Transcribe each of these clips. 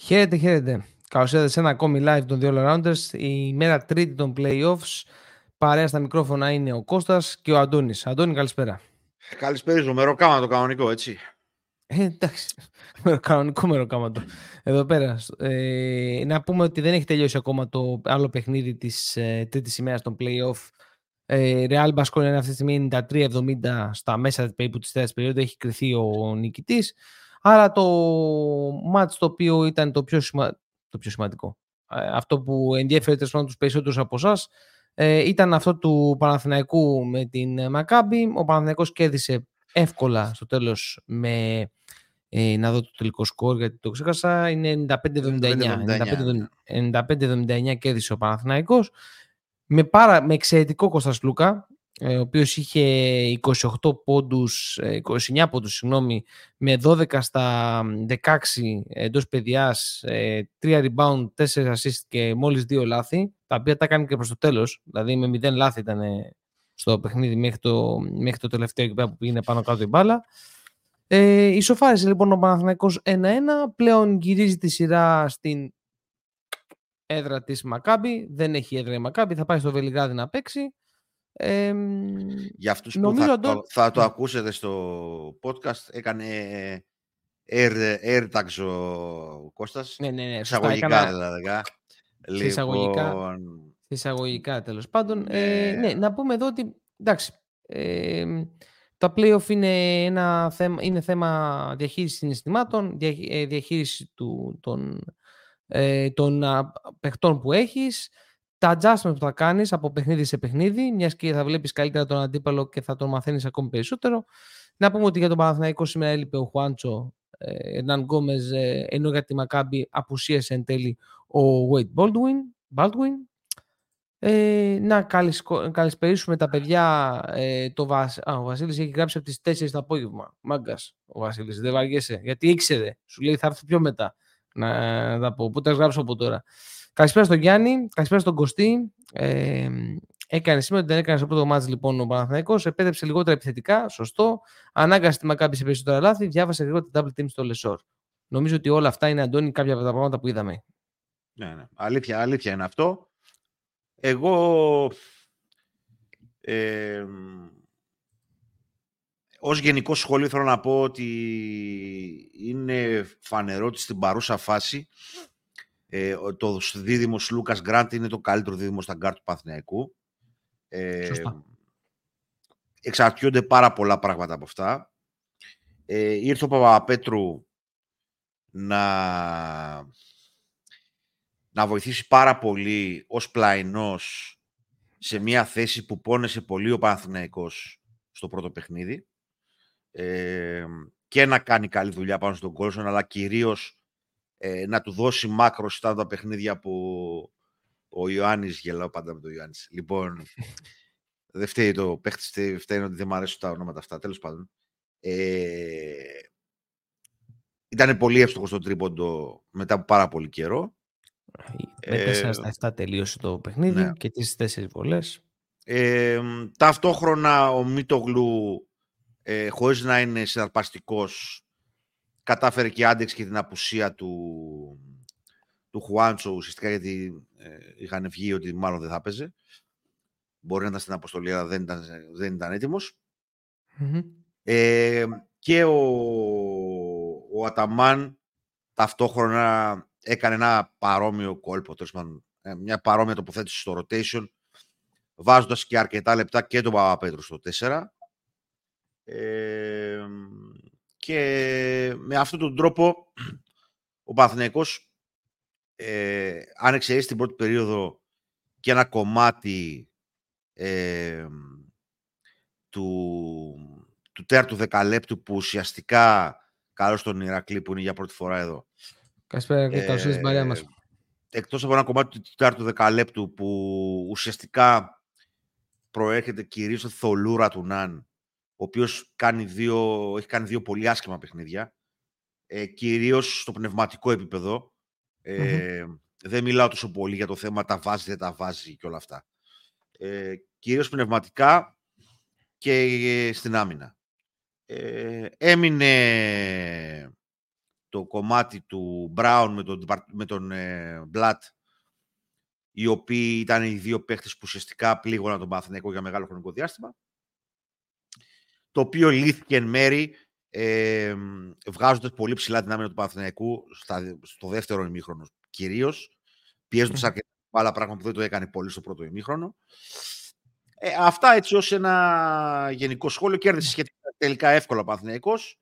Χαίρετε, χαίρετε. Καλώς ήρθατε σε ένα ακόμη live των δύο All-Rounders. Η ημέρα τρίτη των Playoffs. Παρέα στα μικρόφωνα είναι ο Κώστας και ο Αντώνης. Αντώνη, καλησπέρα. Καλησπέριζω, μεροκάματο κανονικό, έτσι. Εντάξει, κανονικό μεροκάματο. Εδώ πέρα. Να πούμε ότι δεν έχει τελειώσει ακόμα το άλλο παιχνίδι της τρίτης ημέρας των Playoff. Real Baskonia είναι αυτή τη στιγμή 93-70 στα μέσα περίπου της τέταρτης περίοδου. Έχει κριθεί ο νικητής. Άρα το μάτς το οποίο ήταν το πιο σημαντικό, αυτό που ενδιέφερε τους περισσότερους από εσάς, ήταν αυτό του Παναθηναϊκού με την Μακάμπι. Ο Παναθηναϊκός κέρδισε εύκολα στο τέλος με, να δω το τελικό σκορ γιατί το ξέχασα, είναι 95-79 κέρδισε ο Παναθηναϊκός με εξαιρετικό Κώστα Λούκα, ο οποίος είχε 29 πόντους, με 12 στα 16 εντός παιδιάς, 3 rebound, 4 assist και μόλις 2 λάθη, τα οποία τα έκανε και προς το τέλος, δηλαδή με 0 λάθη ήταν στο παιχνίδι μέχρι το τελευταίο εκεί που πήγαινε πάνω κάτω η μπάλα. Ισοφάρισε λοιπόν ο Παναθηναϊκός 1-1, πλέον γυρίζει τη σειρά στην έδρα της Μακάμπι, δεν έχει έδρα η Μακάμπι, θα πάει στο Βελιγράδι να παίξει. Για αυτούς που θα το ακούσετε στο podcast, έκανε AirTags ο Κώστας. Ναι. Εισαγωγικά δηλαδή. Εισαγωγικά τέλος πάντων. Ναι, να πούμε εδώ ότι εντάξει, τα play-off είναι θέμα διαχείρισης συναισθημάτων, διαχείριση των παιχτών που έχεις, τα adjustments που θα κάνεις από παιχνίδι σε παιχνίδι, μιας και θα βλέπεις καλύτερα τον αντίπαλο και θα τον μαθαίνεις ακόμη περισσότερο. Να πούμε ότι για τον Παναθηναϊκό σήμερα έλειπε ο Χουάντσο, Ερνάν Γκόμεζ, ενώ για τη Μακάμπι απουσίασε εν τέλει ο Wade Baldwin. Να καλησπερίσουμε τα παιδιά. Ο Βασίλης έχει γράψει από τις 4 το απόγευμα. Μάγκας ο Βασίλης, δεν βαριέσαι, γιατί ήξερε, σου λέει θα έρθει πιο μετά. Να τα πω, πού τα γράψω από τώρα. Καλησπέρα στον Γιάννη, καλησπέρα στον Κωστή. Έκανε σήμερα, δεν έκανε στο πρώτο μάτς λοιπόν ο Παναθηναϊκός. Επέτρεψε λιγότερα επιθετικά, σωστό. Ανάγκασε τη Μακάμπι σε περισσότερα λάθη. Διάβασε γρήγορα την double team στο Λεσόρ. Νομίζω ότι όλα αυτά είναι, Αντώνη, κάποια από τα πράγματα που είδαμε. Ναι. Αλήθεια είναι αυτό. Εγώ ως γενικό σχόλιο θέλω να πω ότι είναι φανερό ότι στην παρούσα φάση το δίδυμος Λούκας Γκραντ είναι το καλύτερο δίδυμο στα γκάρτ του Παναθηναϊκού. Εξαρτιόνται πάρα πολλά πράγματα από αυτά. Ήρθε ο Παπαπέτρου να βοηθήσει πάρα πολύ ως πλαϊνός σε μια θέση που πόνεσε πολύ ο Παναθηναϊκός στο πρώτο παιχνίδι, και να κάνει καλή δουλειά πάνω στον Κόλσον, αλλά κυρίως να του δώσει μάκρο στα τα παιχνίδια που ο Ιωάννης, γελάω πάντα με τον Ιωάννης. Λοιπόν, δεν φταίει το παίχτη, φταίει ότι δεν μου αρέσουν τα ονόματα αυτά, τέλος πάντων. Ήταν πολύ εύστοχο στο τρίποντο μετά από πάρα πολύ καιρό. Με 4-7 τελείωσε το παιχνίδι, ναι, και τις 4 βολές. Ταυτόχρονα ο Μίτογλου, χωρίς να είναι συναρπαστικός, κατάφερε και άντεξε και την απουσία του Χουάντσο, ουσιαστικά γιατί είχαν βγει ότι μάλλον δεν θα έπαιζε. Μπορεί να ήταν στην αποστολή, αλλά δεν ήταν έτοιμος. Mm-hmm. Και ο Αταμάν ταυτόχρονα έκανε ένα παρόμοιο κόλπο, μια παρόμοια τοποθέτηση στο rotation, βάζοντας και αρκετά λεπτά και τον Παπαπέτρου στο 4. Και με αυτόν τον τρόπο ο Παναθηναϊκός, αν εξαιρέσει την πρώτη περίοδο και ένα κομμάτι του τέταρτου δεκαλέπτου που ουσιαστικά, καλώς τον Ηρακλή που είναι για πρώτη φορά εδώ, καλησπέρα και καλώς ήρθες παρέα μας. Εκτός από ένα κομμάτι του τέταρτου δεκαλέπτου που ουσιαστικά προέρχεται κυρίως στη θολούρα του Ναν, ο οποίος έχει κάνει δύο πολύ άσχημα παιχνίδια, κυρίως στο πνευματικό επίπεδο. Δεν μιλάω τόσο πολύ για το θέμα τα βάζει, δεν τα βάζει και όλα αυτά. Κυρίως πνευματικά και στην άμυνα. Έμεινε το κομμάτι του Brown με τον Blatt, οι οποίοι ήταν οι δύο παίχτες που ουσιαστικά πλήγωναν τον Παναθηναϊκό για μεγάλο χρονικό διάστημα, το οποίο λύθηκε εν μέρη βγάζοντας πολύ ψηλά την άμυνα του Παναθηναϊκού στο δεύτερο ημίχρονο κυρίως, πιέζοντας αρκετά άλλα πράγματα που δεν το έκανε πολύ στο πρώτο ημίχρονο. Αυτά έτσι ως ένα γενικό σχόλιο. Κέρδισε σχετικά τελικά εύκολα ο Παναθηναϊκός.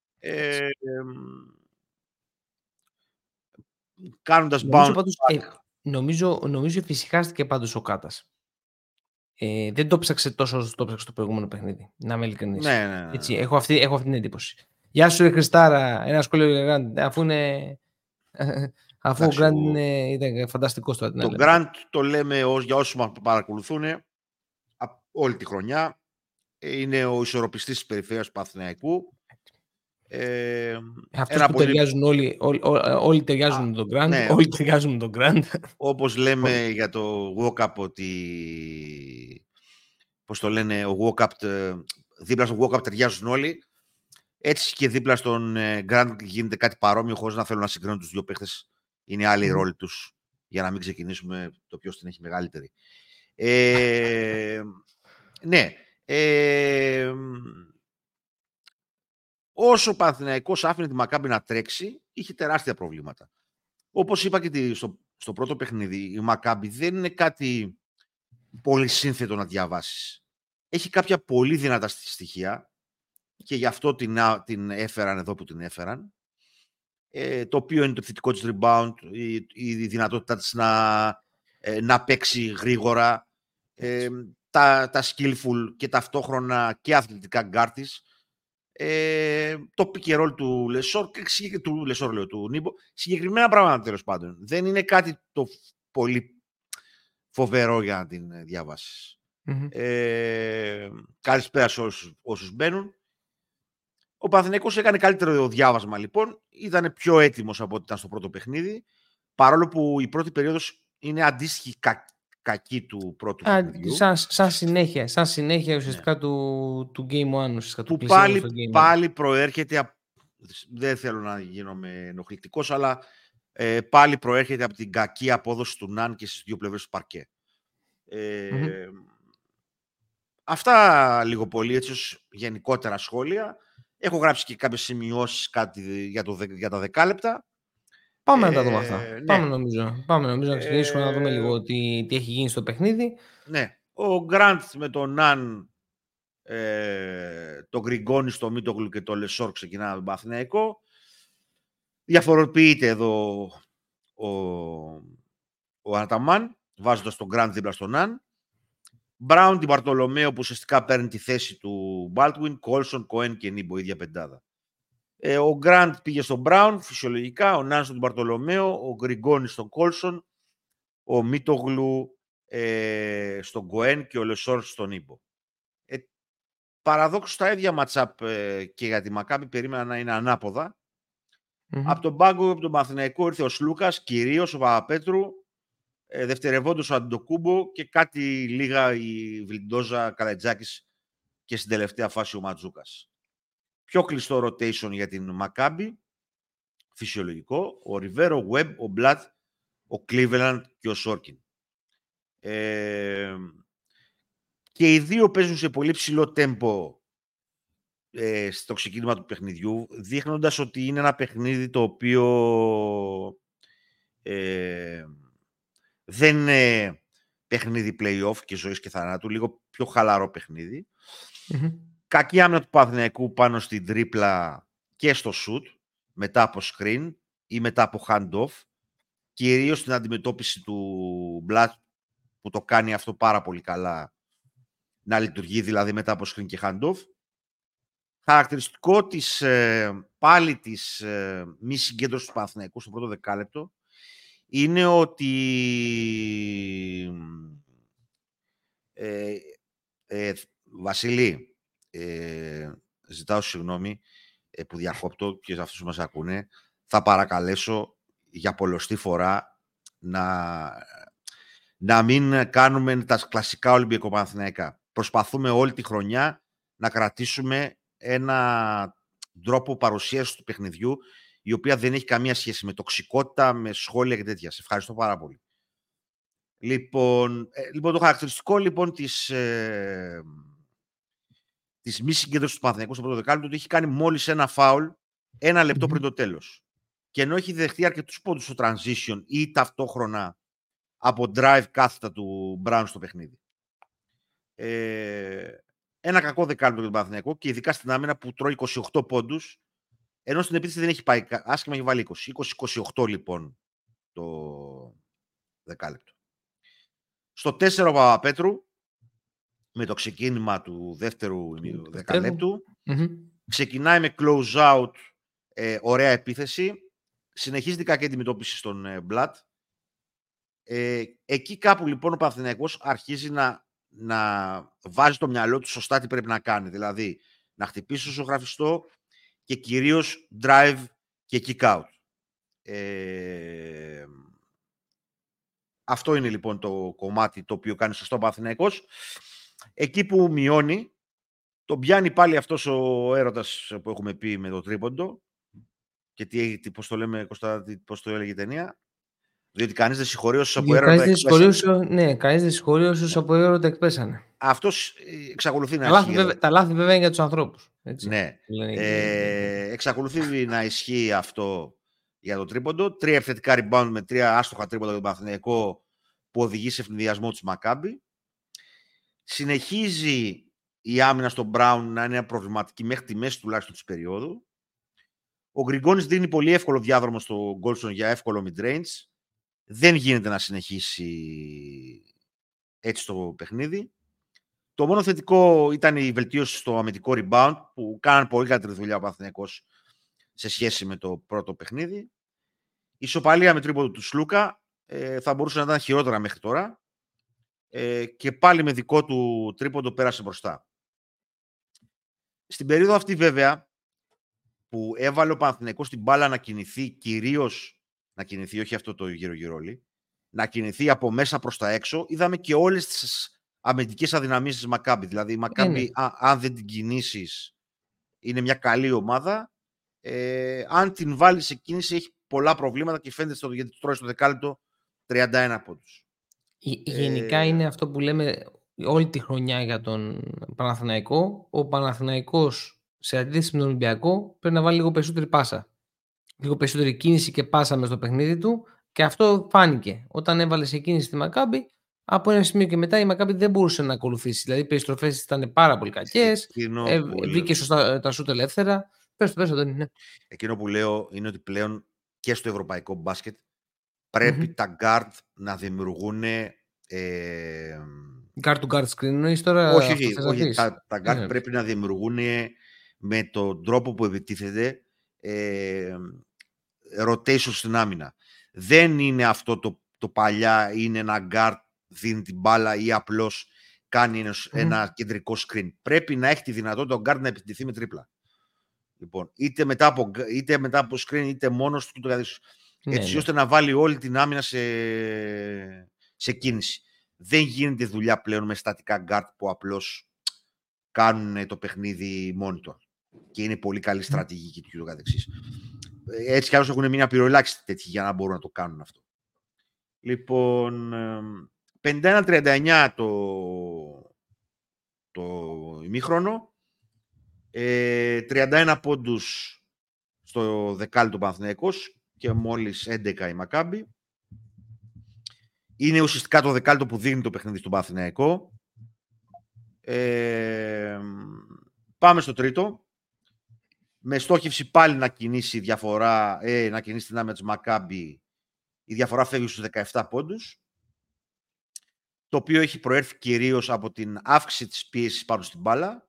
Κάνοντας bounce. Νομίζω εφησυχάστηκε πάντως ο Κάτας. Δεν το ψάξε τόσο όσο το ψάξε το προηγούμενο παιχνίδι. Να είμαι ειλικρινής. Ναι. Έτσι, έχω αυτή την εντύπωση. Γεια σου, Χριστάρα. Ένα σχόλιο για Γκραντ. Αφού ο Γκραντ ήταν φανταστικό τώρα. Το Γκραντ το λέμε για όσους μας παρακολουθούν όλη τη χρονιά. Είναι ο ισορροπιστής της περιφέρειας του Παναθηναϊκού. Αυτός που ταιριάζουν όλοι ταιριάζουν με τον Γκραντ. Ναι, όλοι ταιριάζουν με τον Γκραντ. Όπως λέμε για το walk-up ότι... Πώς το λένε, ο walk-up, δίπλα στο walk-up ταιριάζουν όλοι. Έτσι και δίπλα στον Γκραντ γίνεται κάτι παρόμοιο, χωρίς να θέλω να συγκρίνω τους δύο παίχτες. Είναι άλλοι ρόλοι τους, για να μην ξεκινήσουμε το ποιος την έχει μεγαλύτερη. Ναι. Όσο ο Παναθηναϊκός άφηνε τη Μακάμπι να τρέξει, είχε τεράστια προβλήματα. Όπως είπα και στο πρώτο παιχνίδι, η Μακάμπι δεν είναι κάτι πολύ σύνθετο να διαβάσεις. Έχει κάποια πολύ δυνατά στοιχεία και γι' αυτό την έφεραν εδώ που την έφεραν. Το οποίο είναι το θετικό της rebound, η δυνατότητά της να παίξει γρήγορα, τα skillful και ταυτόχρονα και αθλητικά γκάρ της, το pick and roll του Λεσόρ και του Λεσόρ, λέω, του Νίμπο, συγκεκριμένα πράγματα τέλος πάντων. Δεν είναι κάτι το πολύ φοβερό για να την διαβάσεις. Καλησπέρα σε όσους μπαίνουν. Ο Παναθηναϊκός έκανε καλύτερο διάβασμα λοιπόν, ήταν πιο έτοιμος από ό,τι ήταν στο πρώτο παιχνίδι, παρόλο που η πρώτη περίοδος είναι αντίστοιχη κακή του πρώτου παιχνιδιού. Σαν συνέχεια ουσιαστικά του Game 1. Που πάλι προέρχεται, δεν θέλω να γίνομαι ενοχλητικός, αλλά πάλι προέρχεται από την κακή απόδοση του Ναν και στις δύο πλευρές του παρκέ. Αυτά λίγο πολύ, έτσι ως γενικότερα σχόλια. Έχω γράψει και κάποιες σημειώσεις για τα 10 λεπτά. Πάμε να τα δούμε αυτά. Ναι. Πάμε νομίζω να ξεκινήσουμε να δούμε λίγο τι έχει γίνει στο παιχνίδι. Ναι. Ο Γκραντ με τον Ναν, τον Γκριγκόνη στο Μίτογλου και το Λεσόρ ξεκινά με τον Παναθηναϊκό. Διαφοροποιείται εδώ ο Αταμάν, βάζοντας τον Γκραντ δίπλα στον Ναν. Μπράουν την Μπαρτολομέο που ουσιαστικά παίρνει τη θέση του Μπάλτουιν, Κόλσον, Κοέν και Νίμπο, ίδια πεντάδα. Ο Γκραντ πήγε στον Μπράουν, φυσιολογικά, ο Νάν στον Μπαρτολομέο, ο Γκριγκόνη στον Κόλσον, ο Μίτογλου στον Κοέν και ο Λεσόρ στον Νίμπο. Παραδόξως τα ίδια ματσάπ και για τη Μακάμπι περίμενα να είναι ανάποδα. Από τον πάγκο, από τον Παναθηναϊκό ήρθε ο Σλούκας, κυρίως ο Παπαπέτρου, δευτερευόντως ο Αντοκούμπο και κάτι λίγα η Βιλντόζα, Καλατζάκης και στην τελευταία φάση ο Ματζούκας. Πιο κλειστό rotation για την Μακάμπι, φυσιολογικό, ο Ριβέρο, ο Webb, ο Μπλατ, ο Cleveland και ο Σόρκιν. Και οι δύο παίζουν σε πολύ ψηλό τέμπο στο ξεκίνημα του παιχνιδιού, δείχνοντας ότι είναι ένα παιχνίδι το οποίο δεν είναι παιχνίδι play-off και ζωής και θανάτου, λίγο πιο χαλαρό παιχνίδι. Κακή άμυνα του Παναθηναϊκού πάνω στην τρίπλα και στο shoot, μετά από screen ή μετά από hand-off, κυρίως στην αντιμετώπιση του Μπλατ που το κάνει αυτό πάρα πολύ καλά, να λειτουργεί δηλαδή μετά από screen και hand-off. Χαρακτηριστικό πάλι της μη συγκέντρωσης του Παναθηναϊκού στο πρώτο δεκάλεπτο είναι ότι Βασίλη, ζητάω συγγνώμη που διακόπτω και σε αυτούς που μας ακούνε, θα παρακαλέσω για πολλοστή φορά να μην κάνουμε τα κλασικά Ολυμπιακοπαναθηναϊκά. Προσπαθούμε όλη τη χρονιά να κρατήσουμε ένα τρόπο παρουσίασης του παιχνιδιού η οποία δεν έχει καμία σχέση με τοξικότητα, με σχόλια και τέτοια. Σε ευχαριστώ πάρα πολύ. Λοιπόν, το χαρακτηριστικό λοιπόν της μη συγκέντρωσης του Παναθηναϊκού στο πρώτο δεκάλεπτο ότι έχει κάνει μόλις ένα φάουλ 1 λεπτό πριν το τέλος. Και ενώ έχει δεχτεί αρκετούς πόντους στο transition ή ταυτόχρονα από drive κάθετα του Brown στο παιχνίδι. Ένα κακό δεκάλεπτο για τον Παναθηναϊκό και ειδικά στην άμυνα που τρώει 28 πόντους, ενώ στην επίθεση δεν έχει πάει άσχημα, έχει βάλει 20. 20-28 λοιπόν το δεκάλεπτο. Στο 4 ο Παπαπέτρου, με το ξεκίνημα του δεύτερου δεκαλέπτου, ξεκινάει με close out, ωραία επίθεση, συνεχίζει την κακή αντιμετώπιση στον Μπλατ. Εκεί κάπου λοιπόν ο Παναθηναϊκός αρχίζει να βάζει το μυαλό του σωστά τι πρέπει να κάνει. Δηλαδή να χτυπήσει στο ζωγραφιστό και κυρίως drive και kick out. Αυτό είναι λοιπόν το κομμάτι το οποίο κάνει σωστό ο Παναθηναϊκός. Εκεί που μειώνει, τον πιάνει πάλι αυτός ο έρωτας που έχουμε πει με το τρίποντο. Και πώς το λέμε, Κώστα, πώς το έλεγε η ταινία. Διότι κανείς δεν συγχωρεί όσους από έρωτα εκπέσανε. Ναι, κανείς δεν συγχωρεί όσους από έρωτα εκπέσανε. Αυτός εξακολουθεί να ισχύει. Τα λάθη βέβαια είναι για τους ανθρώπους. Έτσι. Ναι. Εξακολουθεί να ισχύει αυτό για το τρίποντο. 3 επιθετικά rebound με 3 άστοχα τρίποντα για τον Παναθηναϊκό που οδηγεί σε ευνηδιασμό της Μακάμπι. Συνεχίζει η άμυνα στον Brown να είναι προβληματική μέχρι τη μέση τουλάχιστον της περίοδου. Ο Γκριγκόνης δίνει πολύ εύκολο διάδρομο στο Γκόλσον για εύκολο mid-range. Δεν γίνεται να συνεχίσει έτσι το παιχνίδι. Το μόνο θετικό ήταν η βελτίωση στο αμυντικό rebound που κάναν πολύ καλύτερη δουλειά ο Παναθηναϊκός σε σχέση με το πρώτο παιχνίδι. Η ισοπαλία με τρίποντο του Σλούκα θα μπορούσε να ήταν χειρότερα μέχρι τώρα και πάλι με δικό του τρίποντο πέρασε μπροστά. Στην περίοδο αυτή βέβαια που έβαλε ο Παναθηναϊκός την μπάλα να κινηθεί, κυρίως να κινηθεί, όχι αυτό το γύρω-γύρω, να κινηθεί από μέσα προς τα έξω, είδαμε και όλες τις αμυντικές αδυναμίες της Μακάμπι. Δηλαδή η Μακάμπι, αν δεν την κινήσεις, είναι μια καλή ομάδα. Αν την βάλει σε κίνηση, έχει πολλά προβλήματα και φαίνεται γιατί τρώει στο δεκάλεπτο 31 πόντους. Γενικά είναι αυτό που λέμε όλη τη χρονιά για τον Παναθηναϊκό. Ο Παναθηναϊκός σε αντίθεση με τον Ολυμπιακό πρέπει να βάλει λίγο περισσότερη πάσα. Λίγο περισσότερη κίνηση και πάσα μες στο παιχνίδι του και αυτό φάνηκε. Όταν έβαλε σε κίνηση τη Μακάμπι, από ένα σημείο και μετά η Μακάμπι δεν μπορούσε να ακολουθήσει. Δηλαδή οι περιστροφές ήταν πάρα πολύ κακές. Βρήκε σωστά τα σούτ ελεύθερα. Πες το, δεν είναι. Εκείνο που λέω είναι ότι πλέον και στο ευρωπαϊκό μπάσκετ πρέπει τα guard να δημιουργούν. Guard to guard screen εννοείς τώρα? Όχι, τα guard πρέπει να δημιουργούν με τον τρόπο που επιτίθεται rotation στην άμυνα. Δεν είναι αυτό το παλιά, είναι ένα guard δίνει την μπάλα ή απλώς κάνει ένα κεντρικό screen. Πρέπει να έχει τη δυνατότητα ο guard να επιτεθεί με τρίπλα. Λοιπόν, είτε μετά από screen είτε μόνος του το καθίσιο. Έτσι ώστε να βάλει όλη την άμυνα σε κίνηση. Δεν γίνεται δουλειά πλέον με στατικά guard που απλώς κάνουν το παιχνίδι μόνοι του. Και είναι πολύ καλή στρατηγική και το καθεξής. Έτσι κι άλλως έχουν μείνει απειροελάχιστοι τέτοιοι για να μπορούν να το κάνουν αυτό. Λοιπόν, 51-39 το ημίχρονο. 31 πόντους στο δεκάλεπτο Παναθηναϊκός και μόλις 11 η Μακάμπι. Είναι ουσιαστικά το δεκάλεπτο που δίνει το παιχνίδι στον Παναθηναϊκό. Πάμε στο τρίτο. Με στόχευση πάλι να κινήσει διαφορά, να κινήσει την άμυνα της Μακάμπι. Η διαφορά φεύγει στους 17 πόντους. Το οποίο έχει προέρθει κυρίως από την αύξηση της πίεσης πάνω στην μπάλα.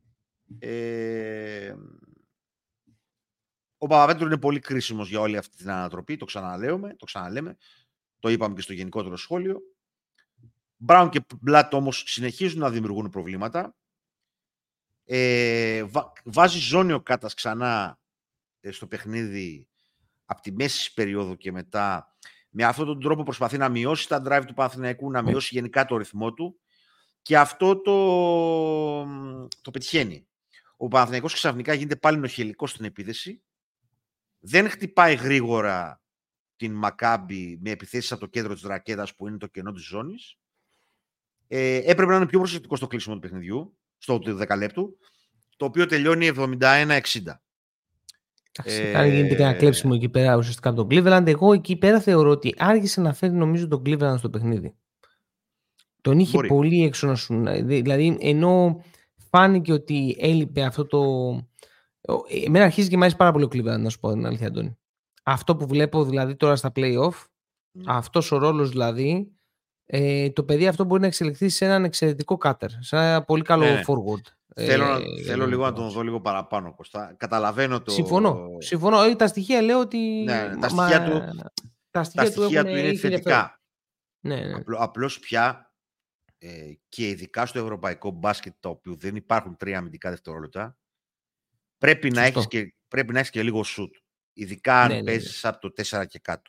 Ο Παπαπέτρου είναι πολύ κρίσιμος για όλη αυτή την ανατροπή. Το ξαναλέμε. Το είπαμε και στο γενικότερο σχόλιο. Μπράουν και Μπλατ όμως συνεχίζουν να δημιουργούν προβλήματα. Βάζει ζώνη ο Κάτας ξανά στο παιχνίδι από τη μέση της περίοδου και μετά. Με αυτόν τον τρόπο προσπαθεί να μειώσει τα drive του Παναθηναϊκού, να μειώσει γενικά το ρυθμό του και αυτό το πετυχαίνει. Ο Παναθηναϊκός ξαφνικά γίνεται πάλι νοχελικός στην επίθεση. δεν χτυπάει γρήγορα την Μακάμπι με επιθέσεις από το κέντρο της ρακέτας που είναι το κενό της ζώνης. Έπρεπε να είναι πιο προσεκτικό στο κλείσιμο του παιχνιδιού, στο 10 λεπτού, το οποίο τελειώνει 71-60. Γίνεται και ένα κλέψιμο εκεί πέρα ουσιαστικά από τον Cleveland. Εγώ εκεί πέρα θεωρώ ότι άργησε να φέρει νομίζω τον Cleveland στο παιχνίδι. Τον είχε πολύ έξω να σου. Δηλαδή, ενώ φάνηκε ότι έλειπε αυτό το. Εμένα αρχίζει και μ' αρέσει πάρα πολύ ο Cleveland, να σου πω την αλήθεια, Αντώνη. Αυτό που βλέπω δηλαδή τώρα στα play-off, αυτός ο ρόλος δηλαδή, το παιδί αυτό μπορεί να εξελιχθεί σε έναν εξαιρετικό cutter, σε ένα πολύ καλό forward. Θέλω λίγο να τον δω λίγο παραπάνω, Κώστα. Καταλαβαίνω το... Συμφωνώ. Τα στοιχεία λέω ότι... Ναι, τα στοιχεία του είναι θετικά. Ναι. Απλώς πια και ειδικά στο ευρωπαϊκό μπάσκετ, το οποίο δεν υπάρχουν 3 αμυντικά δευτερόλεπτα, πρέπει να έχεις και λίγο shoot. Ειδικά αν παίζεις από το 4 και κάτω.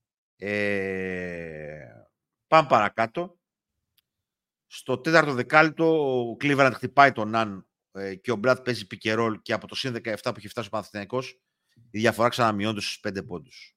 Πάμε παρακάτω. Στο 4ο δεκάλεπτο ο Cleveland χτυπάει τον Ναν και ο Μπραντ παίζει pick and roll και από το συν 17 που έχει φτάσει ο Παναθηναϊκός η διαφορά ξαναμειώνεται στους 5 πόντους.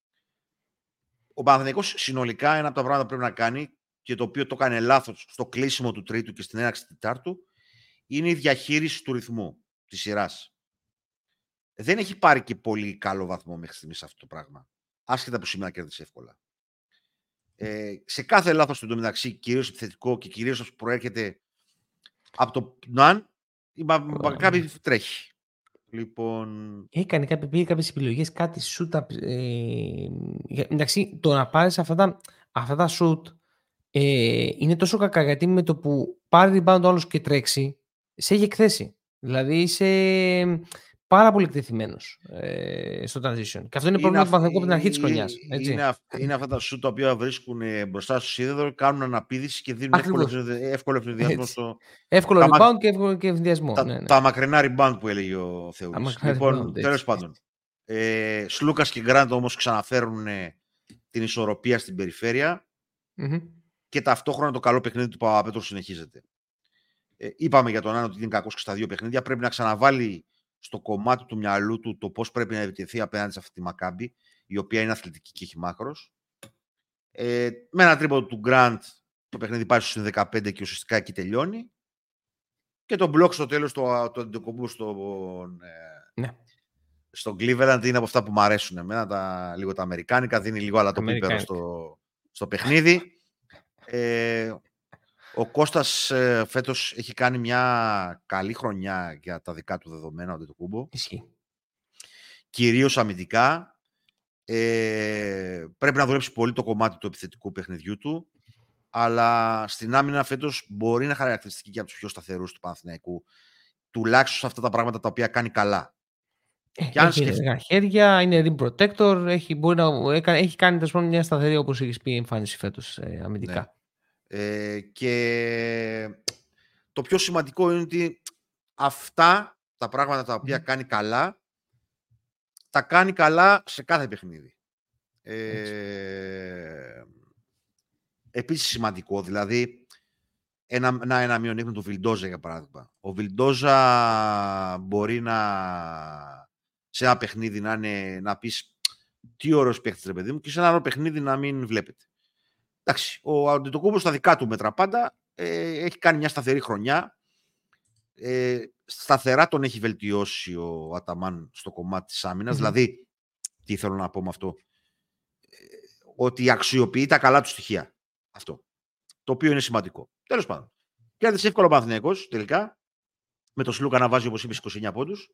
Ο Παναθηναϊκός συνολικά ένα από τα πράγματα που πρέπει να κάνει και το οποίο το έκανε λάθος στο κλείσιμο του τρίτου και στην έναρξη του τετάρτου είναι η διαχείριση του ρυθμού της σειράς. Δεν έχει πάρει και πολύ καλό βαθμό μέχρι στιγμής αυτό το πράγμα. Άσχετα που σήμερα κέρδισε εύκολα. Σε κάθε λάθος του εντωμεταξύ, κυρίως επιθετικό και κυρίως όσο προέρχεται από το Ναν, η Μακάμπι τρέχει. Λοιπόν... Έκανε κάποιες επιλογές, κάτι shoot. Εντάξει, το να πάρεις αυτά τα shoot είναι τόσο κακά, γιατί με το που πάρει rebound ο άλλος και τρέξει, σε έχει εκθέσει. Δηλαδή είσαι πάρα πολύ εκτεθειμένος στο transition. Και αυτό είναι πρόβλημα του Παναθηναϊκού από την αρχή της χρονιάς. Είναι αυτά τα shoot τα οποία βρίσκουν μπροστά στο σίδερο, κάνουν αναπήδηση και δίνουν εύκολο ευνηδιασμό στο... Εύκολο rebound και εύκολο ευνηδιασμό. Τα μακρινά rebound που έλεγε ο Θεούλης. Λοιπόν, τέλος πάντων. Σλούκας και Γκραντ όμως ξαναφέρουν την ισορροπία στην περιφέρεια και ταυτόχρονα το καλό παιχνίδι του Παπαπέτρου συνεχίζεται. Είπαμε για τον Άνω ότι είναι κακός και στα 2 παιχνίδια. Πρέπει να ξαναβάλει στο κομμάτι του μυαλού του το πώς πρέπει να επιτεθεί απέναντι σε αυτή τη Μακάμπι, η οποία είναι αθλητική και έχει μάκρος. Με ένα τρίποντο του Γκραντ το παιχνίδι πάει στους 15 και ουσιαστικά εκεί τελειώνει. Και το μπλοκ στο τέλος το Αντετοκούνμπο στον Cleveland είναι από αυτά που μου αρέσουν εμένα, λίγο τα αμερικάνικα, δίνει λίγο άλλα το πίπερο στο παιχνίδι. Ο Κώστας φέτος έχει κάνει μια καλή χρονιά για τα δικά του δεδομένα, ο Αντετοκούνμπο. Κυρίως αμυντικά. Πρέπει να δουλέψει πολύ το κομμάτι του επιθετικού παιχνιδιού του, αλλά στην άμυνα φέτος μπορεί να είναι χαρακτηριστική και από τους πιο σταθερούς του Παναθηναϊκού, τουλάχιστον σε αυτά τα πράγματα τα οποία κάνει καλά. Έχει χέρια, είναι rim protector, έχει κάνει μια σταθερή, όπως έχεις πει, εμφάνιση φέτος αμυντικά. Ναι. Και το πιο σημαντικό είναι ότι αυτά τα πράγματα τα οποία κάνει καλά, τα κάνει καλά σε κάθε παιχνίδι. Επίσης σημαντικό, δηλαδή ένα μειονέκτημα του Βιλντόζα για παράδειγμα. Ο Βιλντόζα μπορεί σε ένα παιχνίδι να πεις τι ωραίος παίχτης ρε παιδί μου και σε ένα άλλο παιχνίδι να μην βλέπετε. Εντάξει, ο Αντετοκούνμπο στα δικά του μέτρα πάντα έχει κάνει μια σταθερή χρονιά. Σταθερά τον έχει βελτιώσει ο Αταμάν στο κομμάτι της άμυνας. Δηλαδή, τι θέλω να πω με αυτό, ότι αξιοποιεί τα καλά του στοιχεία. Αυτό. Το οποίο είναι σημαντικό. Τέλος πάντων. Κέρδισε εύκολο ο Παναθηναϊκός τελικά. Με τον Σλούκα να βάζει, όπως είπες, 29 πόντους.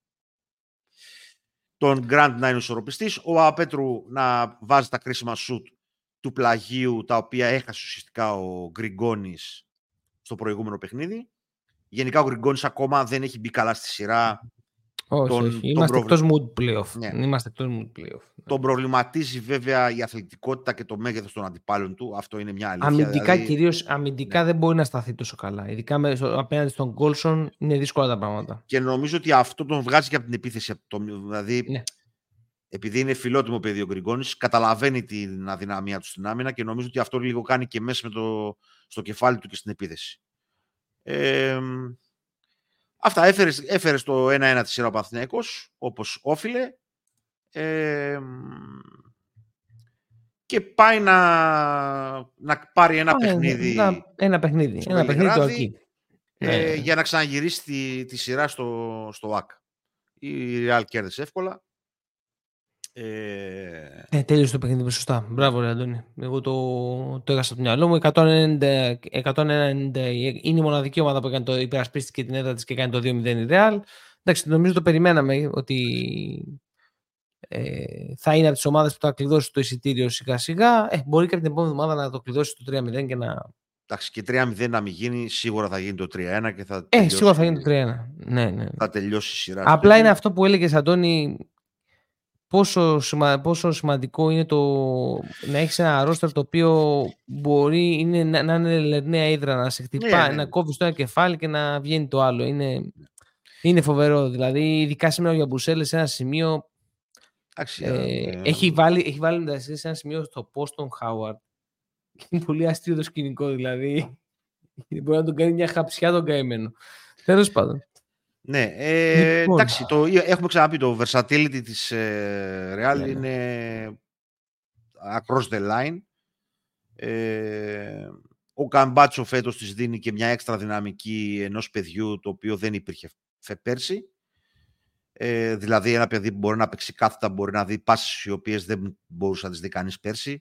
Τον Γκραντ να είναι ισορροπιστής. Ο Παπαπέτρου να βάζει τα κρίσιμα σουτ του πλαγίου, τα οποία έχασε ουσιαστικά ο Γκριγκόνης στο προηγούμενο παιχνίδι. Γενικά ο Γκριγκόνης ακόμα δεν έχει μπει καλά στη σειρά. Όχι. Είμαστε εκτός mood playoff. Ναι. Είμαστε εκτός mood playoff. Τον προβληματίζει βέβαια η αθλητικότητα και το μέγεθος των αντιπάλων του. Αυτό είναι μια αλήθεια. Αμυντικά, δηλαδή, κυρίως αμυντικά δεν μπορεί να σταθεί τόσο καλά. Ειδικά απέναντι στον Γκόλσον είναι δύσκολα τα πράγματα. Και νομίζω ότι αυτό τον βγάζει και από την επίθεση. Δηλαδή, επειδή είναι φιλότιμο παιδί ο Γκριγκόνης, καταλαβαίνει την αδυναμία του στην άμυνα και νομίζω ότι αυτό λίγο κάνει και μέσα στο κεφάλι του και στην επίθεση. Αυτά έφερε στο 1-1 τη σειρά ο Παναθηναϊκός, όπως όφιλε. και πάει να πάρει ένα παιχνίδι ένα παιχνίδι στο το Βελιγράδι, για να ξαναγυρίσει τη σειρά στο ΆΚ. Η Real κέρδισε εύκολα. Τέλειωσε το παιχνίδι σωστά. Μπράβο, ρε Αντώνη. Εγώ το έχασα από το μυαλό μου. 190 είναι η μοναδική ομάδα που έκανε υπερασπίστηκε την έδρα της και κάνει το 2-0 η Real. Εντάξει, νομίζω το περιμέναμε ότι θα είναι από τις ομάδες που θα κλειδώσει το εισιτήριο σιγά σιγά. Μπορεί και την επόμενη εβδομάδα να το κλειδώσει το 3-0 και να... Εντάξει, και 3-0 να μην γίνει, σίγουρα θα γίνει το 3-1 και θα τελειώσει. Σίγουρα θα γίνει το 3-1. Ναι. Θα τελειώσει η σειρά. Απλά είναι αυτό που έλεγες, Αντώνη, πόσο σημαντικό είναι να έχεις ένα ρόστερ το οποίο μπορεί να είναι λερναία ύδρα, να σε χτυπάει, να κόβεις το ένα κεφάλι και να βγαίνει το άλλο. Είναι φοβερό. Δηλαδή, ειδικά σήμερα για Μπουσέλε σε ένα σημείο. Έχει βάλει σε ένα σημείο στο post τον Χάουαρντ. Είναι πολύ αστείο το σκηνικό, δηλαδή. Μπορεί να τον κάνει μια χαψιά τον καημένο. Τέλος πάντων. Ναι, εντάξει, έχουμε ξαναπεί, το versatility της Real είναι across the line. Ο Καμπάτσο φέτος της δίνει και μια έξτρα δυναμική ενός παιδιού το οποίο δεν υπήρχε πέρσι. Δηλαδή ένα παιδί που μπορεί να παίξει κάθετα, μπορεί να δει πάσες οι οποίες δεν μπορούσε να τις δει κανείς πέρσι.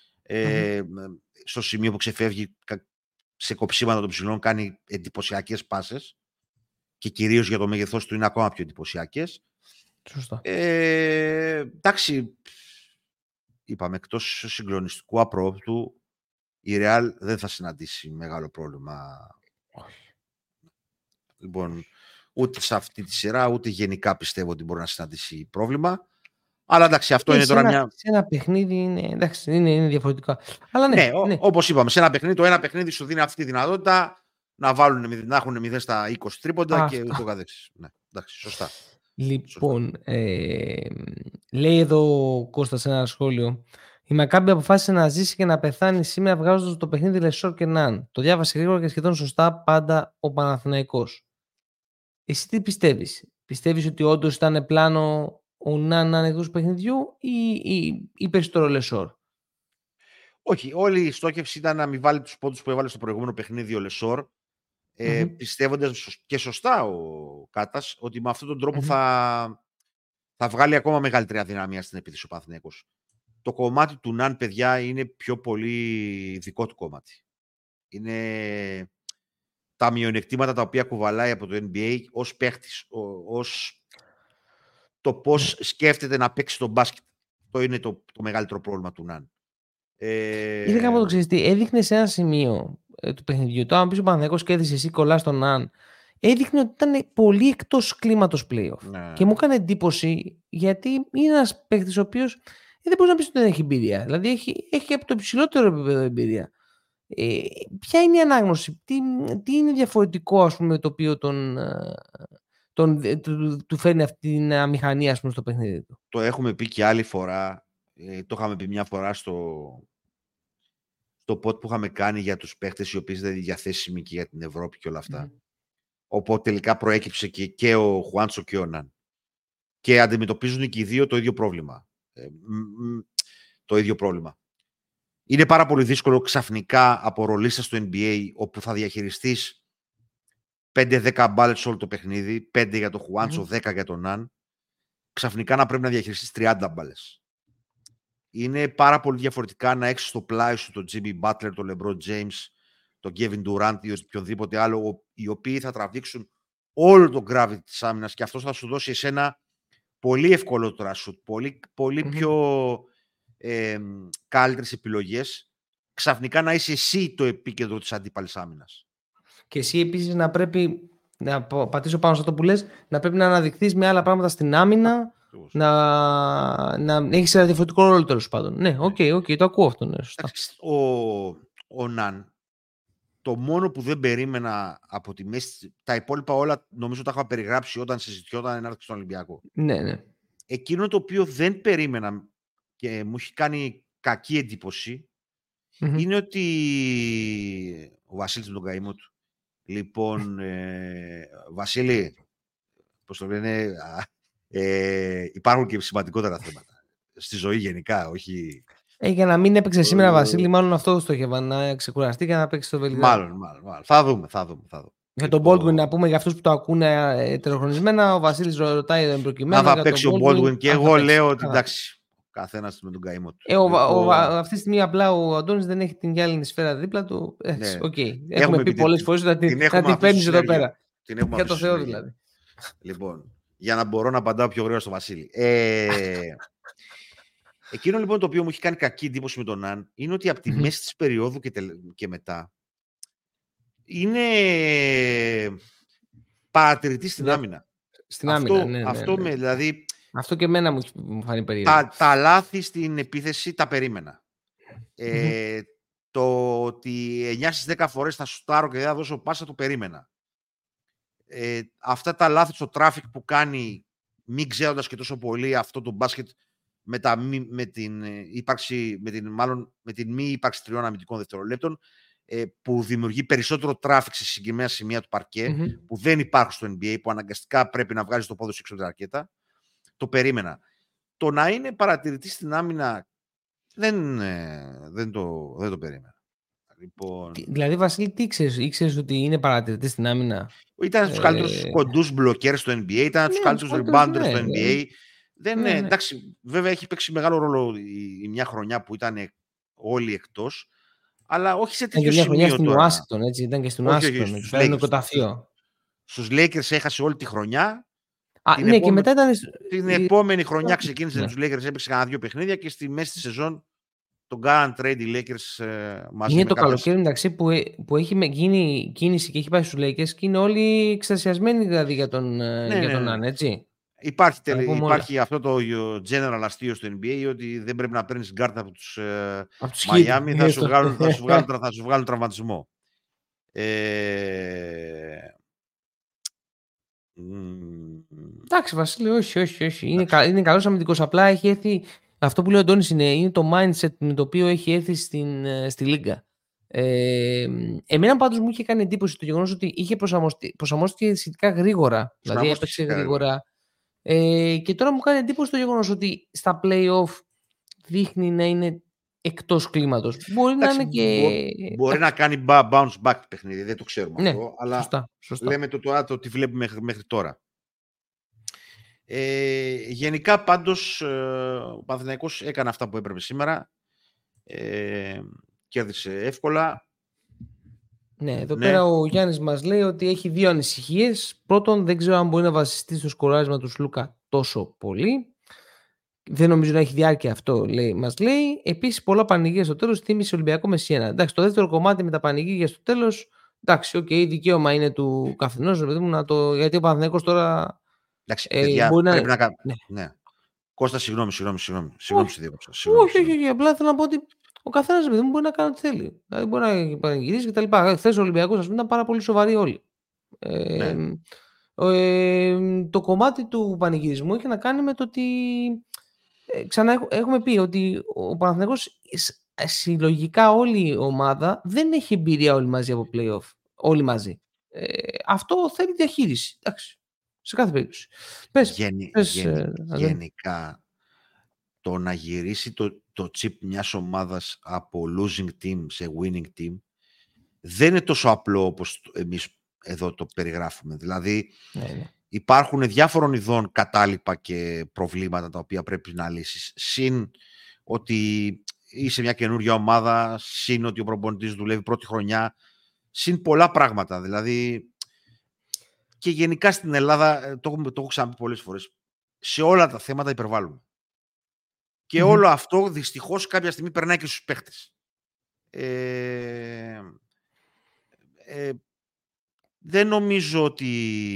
Στο σημείο που ξεφεύγει σε κοψίματα των ψηλών κάνει εντυπωσιακές πάσες και κυρίως για το μέγεθός του είναι ακόμα πιο εντυπωσιακές. Σωστά. Εντάξει, είπαμε, εκτός συγκλονιστικού απρόπτου η Real δεν θα συναντήσει μεγάλο πρόβλημα. Λοιπόν, ούτε σε αυτή τη σειρά, ούτε γενικά πιστεύω ότι μπορεί να συναντήσει πρόβλημα. Αλλά εντάξει, αυτό είναι τώρα μια... Σε ένα παιχνίδι είναι διαφορετικά. Αλλά ναι. Όπως είπαμε, σε ένα παιχνίδι, το ένα παιχνίδι σου δίνει αυτή τη δυνατότητα να έχουν 0 στα 20 τρίποντα και ούτω καθεξής. Ναι, εντάξει, σωστά. Λοιπόν, λέει εδώ ο Κώστας ένα σχόλιο. Η Μακάμπη αποφάσισε να ζήσει και να πεθάνει σήμερα βγάζοντας το παιχνίδι Λεσόρ και Ναν. Το διάβασε γρήγορα και σχεδόν σωστά πάντα ο Παναθηναϊκός. Εσύ τι πιστεύεις? Πιστεύεις ότι όντως ήταν πλάνο ο Ναν εκτός του παιχνιδιού ή περισσότερο Λεσόρ? Όχι, όλη η στόχευση ήταν να μην βάλει τους πόντους που έβαλε στο προηγούμενο παιχνίδι ο Λεσόρ, πιστεύοντας και σωστά ο Κάτας ότι με αυτόν τον τρόπο θα βγάλει ακόμα μεγαλύτερη αδυναμία στην επίθεση ο Παναθηναϊκός. Το κομμάτι του Ναν, παιδιά, είναι πιο πολύ δικό του κομμάτι. Είναι τα μειονεκτήματα τα οποία κουβαλάει από το NBA ως παίχτης, ως το πώς σκέφτεται να παίξει τον μπάσκετ. Αυτό είναι το μεγαλύτερο πρόβλημα του Ναν. Είδα κάπου το ξέρεις τι, έδειχνε σε ένα σημείο του παιχνιδιού. Τώρα, αν πεις ο Παναθηναϊκός κέρδισε, εσύ κολλάς στον Ναν, έδειχνε ότι ήταν πολύ εκτός κλίματος playoff. Ναι. Και μου έκανε εντύπωση, γιατί είναι ένας παίχτης ο οποίος δεν μπορεί να πεις ότι δεν έχει εμπειρία. Δηλαδή έχει από το υψηλότερο επίπεδο εμπειρία. Ποια είναι η ανάγνωση, τι είναι διαφορετικό, ας πούμε, το οποίο του φέρνει αυτή την αμηχανία, ας πούμε, στο παιχνίδι του? Το έχουμε πει και άλλη φορά, το είχαμε πει μια φορά στο pod που είχαμε κάνει για τους παίχτες οι οποίοι δεν είναι διαθέσιμοι και για την Ευρώπη και όλα αυτά. Οπότε τελικά προέκυψε και ο Χουάντσο και ο Ναν. Και αντιμετωπίζουν και οι δύο το ίδιο πρόβλημα. Το ίδιο πρόβλημα. Είναι πάρα πολύ δύσκολο ξαφνικά από ρολίστα στο NBA, όπου θα διαχειριστείς 5-10 μπάλες όλο το παιχνίδι, 5 για τον Χουάντσο, 10 για τον Ναν, ξαφνικά να πρέπει να διαχειριστείς 30 μπάλες. Είναι πάρα πολύ διαφορετικά να έχεις στο πλάι σου τον Jimmy Butler, τον LeBron James, τον Kevin Durant ή οποιονδήποτε άλλο, οι οποίοι θα τραβήξουν όλο το gravity της άμυνας και αυτός θα σου δώσει εσένα πολύ ευκολότερα σουτ, πολύ πιο καλύτερες επιλογές, ξαφνικά να είσαι εσύ το επίκεντρο της αντίπαλης άμυνας. Και εσύ επίσης να πρέπει, να πατήσω πάνω σε αυτό που λες, να πρέπει να αναδειχθείς με άλλα πράγματα στην άμυνα, να έχεις ένα διαφορετικό ρόλο, τέλος πάντων. Ναι, οκ, το ακούω αυτό. Ναι, σωστά. Ο Ναν, το μόνο που δεν περίμενα από τη μέση, τα υπόλοιπα όλα νομίζω τα είχα περιγράψει όταν συζητιόταν να έρθει στον Ολυμπιακό. Ναι. Εκείνο το οποίο δεν περίμενα και μου έχει κάνει κακή εντύπωση είναι ότι ο Βασίλης με τον καημό του. Λοιπόν, Βασίλη, πώς το λένε, Υπάρχουν και σημαντικότερα θέματα. Στη ζωή γενικά, όχι... Για να μην έπαιξε σήμερα, Βασίλη, μάλλον αυτό στόχευα, να ξεκουραστεί και να παίξει στο Βελιγράδι. Μάλλον. Θα δούμε. Για τον Baldwin, να πούμε για αυτούς που το ακούνε ετεροχρονισμένα, ο Βασίλης ρωτάει προκειμένου. Να θα παίξει ο Baldwin και εγώ λέω ότι εντάξει. Καθένας με τον καημό του. Αυτή τη στιγμή απλά ο Αντώνης δεν έχει την γυάλινη σφαίρα δίπλα του. Ναι. Okay. Έχουμε πει πολλές φορές να την παίρνεις εδώ πέρα. Την έχουμε για το Θεό δηλαδή. Λοιπόν, για να μπορώ να απαντάω πιο γρήγορα στο Βασίλη. Εκείνο λοιπόν το οποίο μου έχει κάνει κακή εντύπωση με τον Ναν είναι ότι από τη μέση της περίοδου και μετά είναι παρατηρητή στην άμυνα. Στην άμυνα, ναι. Δηλαδή, αυτό και εμένα μου φάνει περίεργο. Τα λάθη στην επίθεση τα περίμενα. Το ότι 9 στις 10 φορές θα σουτάρω και δεν θα δώσω πάσα το περίμενα. Αυτά τα λάθη στο traffic που κάνει, μην ξέροντας και τόσο πολύ αυτό το μπάσκετ με την μη ύπαρξη 3 αμυντικών δευτερολέπτων, που δημιουργεί περισσότερο traffic σε συγκεκριμένα σημεία του παρκέ, που δεν υπάρχουν στο NBA, που αναγκαστικά πρέπει να βγάζει το πόδι έξω από την ρακέτα. Το περίμενα. Το να είναι παρατηρητή στην άμυνα δεν το περίμενα. Λοιπόν... Δηλαδή, Βασίλη, τι ήξερες ότι είναι παρατηρητή στην άμυνα? Ήταν στους καλύτερους κοντούς μπλοκέρ στο NBA, ήταν στους καλύτερους rebounder στο NBA. Εντάξει, βέβαια έχει παίξει μεγάλο ρόλο η μια χρονιά που ήταν όλοι εκτός, αλλά όχι σε τέτοιο σημείο. Μια χρονιά στην Ουάσιγκτον, έτσι, ήταν και στην Ουάσιγκτον. Στους Lakers έχασε όλη τη χρονιά. Και μετά ήταν... Την επόμενη χρονιά ξεκίνησε τους Lakers, έπαιξε κανένα 2 παιχνίδια και στη μέση της σεζόν τον κάναν trade οι Lakers μαζί. Είναι το καλοκαίρι μεταξύ που έχει γίνει κίνηση και έχει πάει στους Lakers και είναι όλοι εξασιασμένοι δηλαδή για τον Ναν, έτσι. Υπάρχει αυτό το general αστείο στο NBA ότι δεν πρέπει να παίρνεις γκάρτα από τους Miami, θα σου βγάλουν τραυματισμό. Εντάξει, Βασίλη, όχι. Είναι καλός αμυντικός. Απλά έχει έρθει. Αυτό που λέει ο Αντώνης είναι το mindset με το οποίο έχει έρθει στη Λίγκα. Εμένα πάντως μου είχε κάνει εντύπωση το γεγονός ότι είχε προσαρμοστεί σχετικά γρήγορα. Δηλαδή έπαιξε γρήγορα. Και τώρα μου κάνει εντύπωση το γεγονός ότι στα play-off δείχνει να είναι εκτός κλίματος. Μπορεί να είναι και... Μπορεί να κάνει bounce back παιχνίδι, δεν το ξέρουμε αυτό. Αλλά σωστά. Λέμε το τι βλέπουμε μέχρι τώρα. Γενικά πάντως ο Παναθηναϊκός έκανε αυτά που έπρεπε σήμερα. Κέρδισε εύκολα. Ναι, εδώ πέρα ο Γιάννης μας λέει ότι έχει 2 ανησυχίες. Πρώτον, δεν ξέρω αν μπορεί να βασιστεί στο σκοράρισμα του Σλούκα τόσο πολύ. Δεν νομίζω να έχει διάρκεια αυτό, μας λέει. Επίσης, πολλά πανηγύρια στο τέλος, θύμισε Ολυμπιακό με Σιένα. Εντάξει, το δεύτερο κομμάτι με τα πανηγύρια στο τέλος, εντάξει, δικαίωμα είναι του καθενός, γιατί ο Παναθηναϊκός τώρα. Εντάξει, παιδιά, πρέπει να κάνει. Ναι. Κώστα, συγγνώμη. Όχι, απλά θέλω να πω ότι ο καθένας μπορεί να κάνει ό,τι θέλει. Δηλαδή μπορεί να πανηγυρίσει κτλ. Χθες ο Ολυμπιακός ήταν πάρα πολύ σοβαροί όλοι. Το κομμάτι του πανηγυρισμού έχει να κάνει με το ότι ξανά έχουμε πει ότι ο Παναθηναϊκός συλλογικά όλη η ομάδα δεν έχει εμπειρία όλοι μαζί από play-off. Όλοι μαζί. Αυτό θέλει διαχείριση. Εντάξει. Σε κάθε περίπτωση. Γενικά, το να γυρίσει το chip μιας ομάδας από losing team σε winning team δεν είναι τόσο απλό όπως εμείς εδώ το περιγράφουμε. Δηλαδή, υπάρχουν διάφορων ειδών κατάλοιπα και προβλήματα τα οποία πρέπει να λύσεις. Συν ότι είσαι μια καινούργια ομάδα, συν ότι ο προπονητής δουλεύει πρώτη χρονιά, συν πολλά πράγματα. Δηλαδή, και γενικά στην Ελλάδα, το έχω ξαναπεί πολλές φορές, σε όλα τα θέματα υπερβάλλουμε. Και όλο αυτό δυστυχώς κάποια στιγμή περνάει και στους παίχτες. Δεν νομίζω ότι,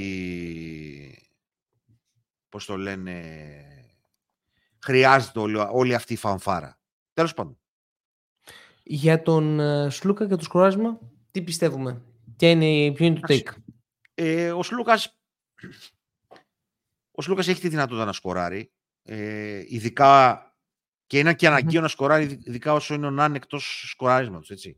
πώς το λένε, χρειάζεται όλη αυτή η φανφάρα. Τέλος πάντων. Για τον Σλούκα και το σκοράρισμα, τι πιστεύουμε? Ποιο είναι το take? Ο Σλούκας έχει τη δυνατότητα να σκοράρει. Ειδικά και είναι και αναγκαίο να σκοράρει, ειδικά όσο είναι ο Ναν εκτός σκοράρισματος, έτσι.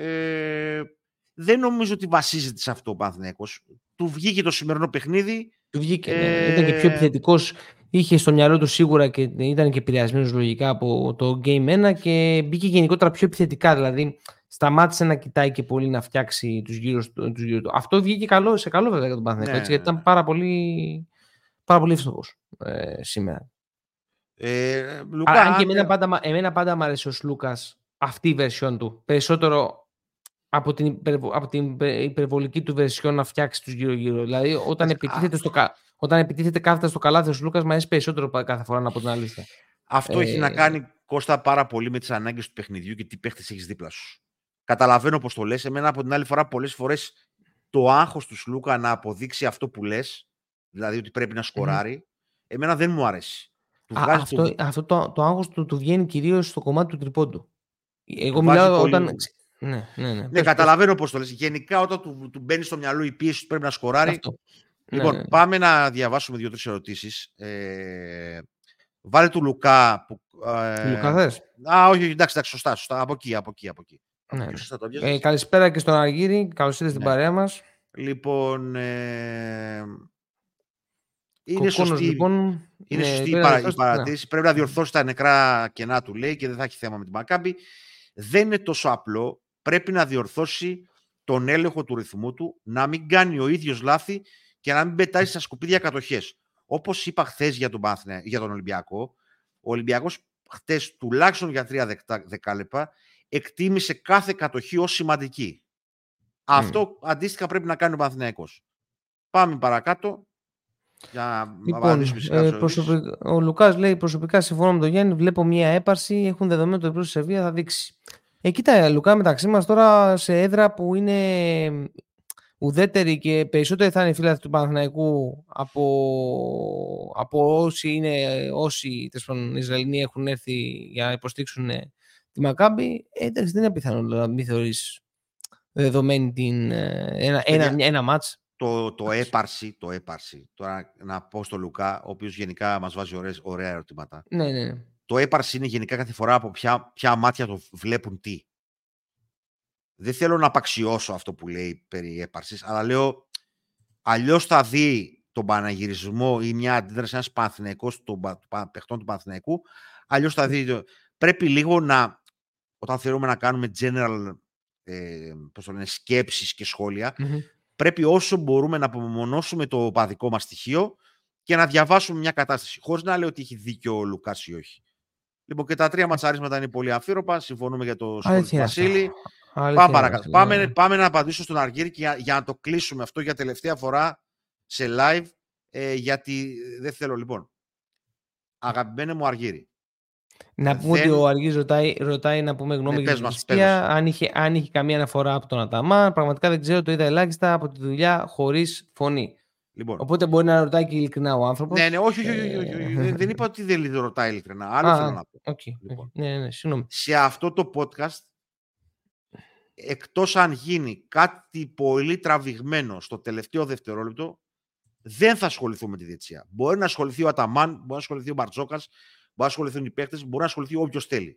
Δεν νομίζω ότι βασίζεται σε αυτό ο Παναθηναϊκός. Του βγήκε το σημερινό παιχνίδι Του βγήκε, ναι. Ήταν και πιο επιθετικός. Είχε στο μυαλό του σίγουρα και ήταν και επηρεασμένος λογικά από το Game 1 και μπήκε γενικότερα πιο επιθετικά. Δηλαδή, σταμάτησε να κοιτάει και πολύ να φτιάξει τους γύρω του. Αυτό βγήκε σε καλό βέβαια για τον Παναθηναϊκό, έτσι, γιατί ήταν πάρα πολύ εύστοχος σήμερα. Λουκά, Αν και εμένα πάντα μου άρεσε ο Σλούκας αυτή η version του. Περισσότερο από την υπερβολική του version να φτιάξει τους γύρω-γύρω. Δηλαδή, όταν επιτίθεται κάθετα στο καλάθι ο Σλούκας, μου αρέσει περισσότερο κάθε φορά από την αλήθεια. Αυτό έχει να κάνει, Κώστα, πάρα πολύ με τις ανάγκες του παιχνιδιού και τι παίχτες έχεις δίπλα σου. Καταλαβαίνω πώς το λες. Εμένα από την άλλη φορά, πολλές φορές το άγχος του Σλούκα να αποδείξει αυτό που λες, δηλαδή ότι πρέπει να σκοράρει, εμένα δεν μου αρέσει. Αυτό το άγχος του βγαίνει κυρίως στο κομμάτι του τριπόντου. Εγώ μιλάω όταν... Ναι, καταλαβαίνω πώς το λες. Γενικά, όταν του μπαίνει στο μυαλό η πίεση του πρέπει να σκοράρει. Αυτό. Λοιπόν, πάμε να διαβάσουμε 2-3 ερωτήσεις. Βάλε του Λουκά. Του Λουκά θες? Όχι, εντάξει, σωστά. Από εκεί. Ναι. Καλησπέρα και στον Αργύρη. Καλώς ήρθες στην παρέα μας. Λοιπόν, είναι σωστή η παρατήρηση. Πρέπει να διορθώσει τα νεκρά κενά του, λέει, και δεν θα έχει θέμα με την Μακάμπι. Δεν είναι τόσο απλό. Πρέπει να διορθώσει τον έλεγχο του ρυθμού του, να μην κάνει ο ίδιος λάθη και να μην πετάει στα σκουπίδια κατοχές. Όπως είπα χθες για τον Ολυμπιακό, ο Ολυμπιακός χθες τουλάχιστον για 3 δεκάλεπτα εκτίμησε κάθε κατοχή ως σημαντική. Αυτό αντίστοιχα πρέπει να κάνει ο Παναθηναϊκός. Πάμε παρακάτω. Ο Λουκάς λέει: προσωπικά συμφωνώ με τον Γιάννη. Βλέπω μια έπαρση. Έχουν δεδομένο ότι η Σερβία θα δείξει. Κοίτα, Λουκά, μεταξύ μας τώρα σε έδρα που είναι ουδέτεροι και περισσότεροι θα είναι φίλοι του Παναθηναϊκού από όσοι Ισραηλοί έχουν έρθει για να υποστήξουν τη Μακάμπι. Εντάξει, δεν είναι πιθανό να μην θεωρείς δεδομένη ένα μάτς. Το έπαρση, τώρα να πω στο Λουκά, ο οποίος γενικά μας βάζει ωραία ερωτήματα. Ναι. Το έπαρση είναι γενικά κάθε φορά από ποια μάτια το βλέπουν τι. Δεν θέλω να απαξιώσω αυτό που λέει περί έπαρσης, αλλά λέω αλλιώς θα δει τον παναγυρισμό ή μια αντίδραση ένας Παναθηναϊκός των παιχτών του Παναθηναϊκού, αλλιώς θα δει. Πρέπει λίγο όταν θέλουμε να κάνουμε general σκέψεις και σχόλια, πρέπει όσο μπορούμε να απομονώσουμε το παδικό μας στοιχείο και να διαβάσουμε μια κατάσταση, χωρίς να λέω ότι έχει δίκιο ο Λουκάς ή όχι. Λοιπόν, και τα 3 ματσαρίσματα είναι πολύ αμφίροπα. Συμφωνούμε για το σχόλιο του Βασίλη. Πάμε παρακάτω. Πάμε να απαντήσω στον Αργύρη και για να το κλείσουμε αυτό για τελευταία φορά σε live, γιατί δεν θέλω. Λοιπόν, αγαπημένε μου Αργύρη. Να πούμε ότι ο Αργύρης ρωτάει να πούμε γνώμη για την Ισπία, αν είχε καμία αναφορά από τον Αταμάν. Πραγματικά δεν ξέρω, το είδα ελάχιστα από τη δουλειά χωρίς φωνή. Λοιπόν. Οπότε μπορεί να ρωτάει και ειλικρινά ο άνθρωπος. Ναι, όχι. Δεν είπα ότι δεν ρωτάει ειλικρινά. Άλλο θέλω να πω. Λοιπόν. Ναι, συγγνώμη. Σε αυτό το podcast, εκτός αν γίνει κάτι πολύ τραβηγμένο στο τελευταίο δευτερόλεπτο, δεν θα ασχοληθούμε με τη διαιτησία. Μπορεί να ασχοληθεί ο Αταμάν, μπορεί να ασχοληθεί ο Μπαρτζόκας, μπορεί να ασχοληθούν οι παίκτες, μπορεί να ασχοληθεί όποιος θέλει.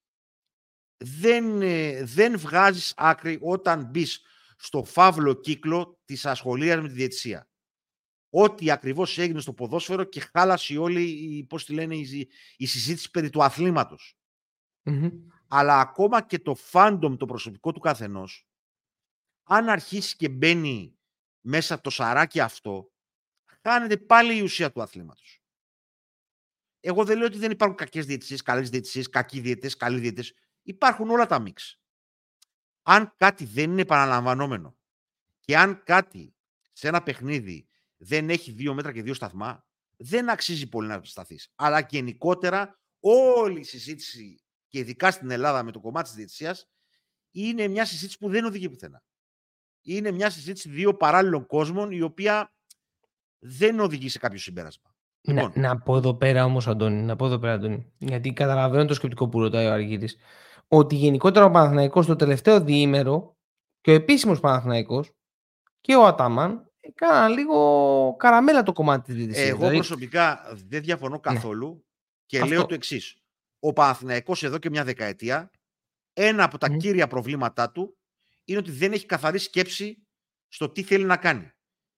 Δεν βγάζεις άκρη όταν μπεις στο φαύλο κύκλο της ασχολίας με τη διαιτησία. Ό,τι ακριβώς έγινε στο ποδόσφαιρο και χάλασε όλη η συζήτηση περί του αθλήματος. Αλλά ακόμα και το fandom, το προσωπικό του καθενός, αν αρχίσει και μπαίνει μέσα το σαράκι αυτό, χάνεται πάλι η ουσία του αθλήματος. Εγώ δεν λέω ότι δεν υπάρχουν κακές διαιτησίες, καλές διαιτησίες, κακοί διαιτητές, καλοί διαιτητές. Υπάρχουν όλα τα μίξ. Αν κάτι δεν είναι επαναλαμβανόμενο και αν κάτι σε ένα παιχνίδι δεν έχει 2 μέτρα και 2 σταθμά, δεν αξίζει πολύ να σταθείς. Αλλά γενικότερα όλη η συζήτηση, και ειδικά στην Ελλάδα με το κομμάτι της διαιτησίας, είναι μια συζήτηση που δεν οδηγεί πουθενά. Είναι μια συζήτηση 2 παράλληλων κόσμων, η οποία δεν οδηγεί σε κάποιο συμπέρασμα. Να πω εδώ πέρα όμως, Αντώνη, γιατί καταλαβαίνω το σκεπτικό που ρωτάει ο Αργύρης, ότι γενικότερα ο Παναθηναϊκός το τελευταίο διήμερο και ο επίσημος Παναθηναϊκός και ο Αταμάν έκαναν λίγο καραμέλα το κομμάτι της διαιτησίας. Εγώ προσωπικά δεν διαφωνώ καθόλου και λέω το εξής. Ο Παναθηναϊκός εδώ και μια δεκαετία, ένα από τα κύρια προβλήματά του είναι ότι δεν έχει καθαρή σκέψη στο τι θέλει να κάνει.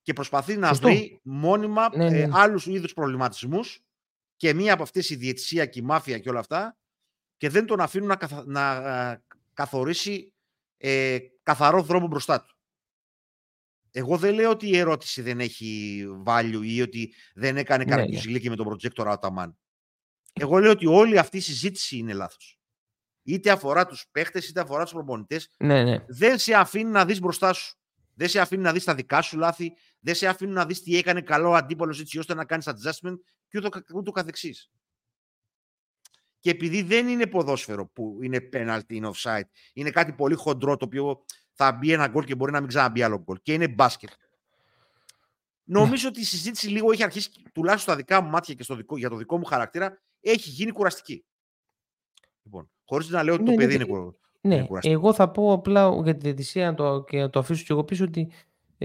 και προσπαθεί να βρει μόνιμα άλλους είδους προβληματισμούς και μία από αυτές η διαιτησία και η μάφια και όλα αυτά και δεν τον αφήνουν να καθορίσει καθαρό δρόμο μπροστά του. Εγώ δεν λέω ότι η ερώτηση δεν έχει value ή ότι δεν έκανε καραγκιουζιλίκη με τον Projector Ataman. Εγώ λέω ότι όλη αυτή η συζήτηση είναι λάθος. Είτε αφορά τους παίχτες, είτε αφορά τους προπονητές. Δεν σε αφήνει να δεις μπροστά σου. Δεν σε αφήνει να δεις τα δικά σου λάθη. Δεν σε αφήνει να δεις τι έκανε καλό αντίπαλος έτσι ώστε να κάνεις adjustment και ούτω καθεξής. Και επειδή δεν είναι ποδόσφαιρο που είναι penalty, είναι offside, είναι κάτι πολύ χοντρό το οποίο θα μπει ένα γκολ και μπορεί να μην ξαναμπεί άλλο γκολ. Και είναι μπάσκετ. Νομίζω ότι η συζήτηση λίγο έχει αρχίσει, τουλάχιστον στα δικά μου μάτια και για το δικό μου χαρακτήρα, έχει γίνει κουραστική. Λοιπόν, χωρίς να λέω ότι το παιδί είναι κουραστικό. Εγώ θα πω απλά για τη διαιτησία και να το αφήσω και εγώ πίσω ότι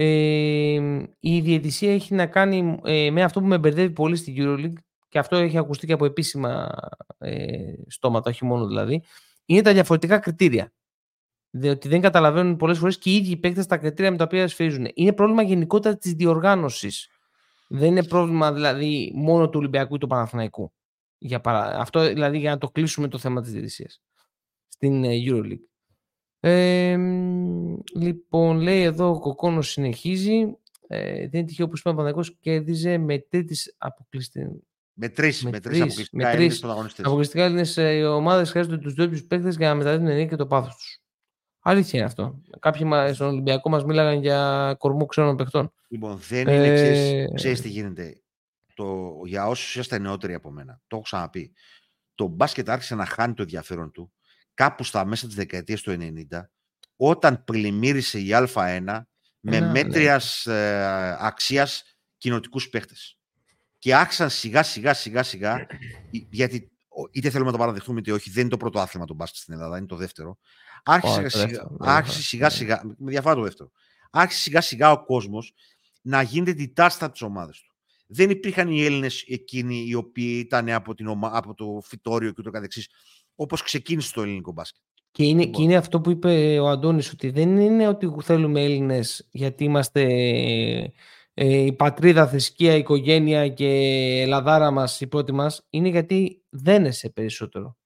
η διαιτησία έχει να κάνει με αυτό που με μπερδεύει πολύ στην EuroLeague και αυτό έχει ακουστεί και από επίσημα στόματα, όχι μόνο δηλαδή, είναι τα διαφορετικά κριτήρια. Διότι δεν καταλαβαίνουν πολλές φορές και οι ίδιοι οι παίκτες τα κριτήρια με τα οποία σφυρίζουν. Είναι πρόβλημα γενικότερα της διοργάνωσης. Δεν είναι πρόβλημα δηλαδή μόνο του Ολυμπιακού ή του Παναθηναϊκού. Αυτό δηλαδή για να το κλείσουμε το θέμα της διαιτησίας στην EuroLeague. Λοιπόν, λέει εδώ ο Κοκόνος συνεχίζει. Δεν είναι τυχαίο που ο Παναθηναϊκός κέρδιζε με τρεις αποκλειστικά Έλληνες ομάδες χρειάζονται τους ντόπιους παίκτες για να μεταδίδουν την ενέργεια και το πάθος τους. Αλήθεια είναι αυτό. Κάποιοι στον Ολυμπιακό μας μίλαγαν για κορμό ξένων παιχτών. Λοιπόν, δεν είναι ξέρεις τι γίνεται. Για όσους είστε νεότεροι από μένα, το έχω ξαναπεί. Το μπάσκετ άρχισε να χάνει το ενδιαφέρον του κάπου στα μέσα της δεκαετίας του 90, όταν πλημμύρισε η Α1 με μέτριας αξίας κοινοτικούς παίχτες. Και άρχισαν σιγά, γιατί είτε θέλουμε να το παραδεχτούμε είτε όχι, δεν είναι το πρώτο άθλημα το μπάσκετ στην Ελλάδα, είναι το δεύτερο. Άρχισε σιγά-σιγά, με διαφορά το δεύτερο. Άρχισε σιγά-σιγά ο κόσμος να γίνεται διτάστα τις ομάδες του. Δεν υπήρχαν οι Έλληνες εκείνοι οι οποίοι ήταν από το φυτόριο και ούτω καθεξής, όπως ξεκίνησε το ελληνικό μπάσκετ. Και είναι αυτό που είπε ο Αντώνης, ότι δεν είναι ότι θέλουμε Έλληνες γιατί είμαστε η πατρίδα, θρησκεία, οικογένεια και Ελλαδάρα μας, η πρώτη μας. Είναι γιατί δένεσαι περισσότερο.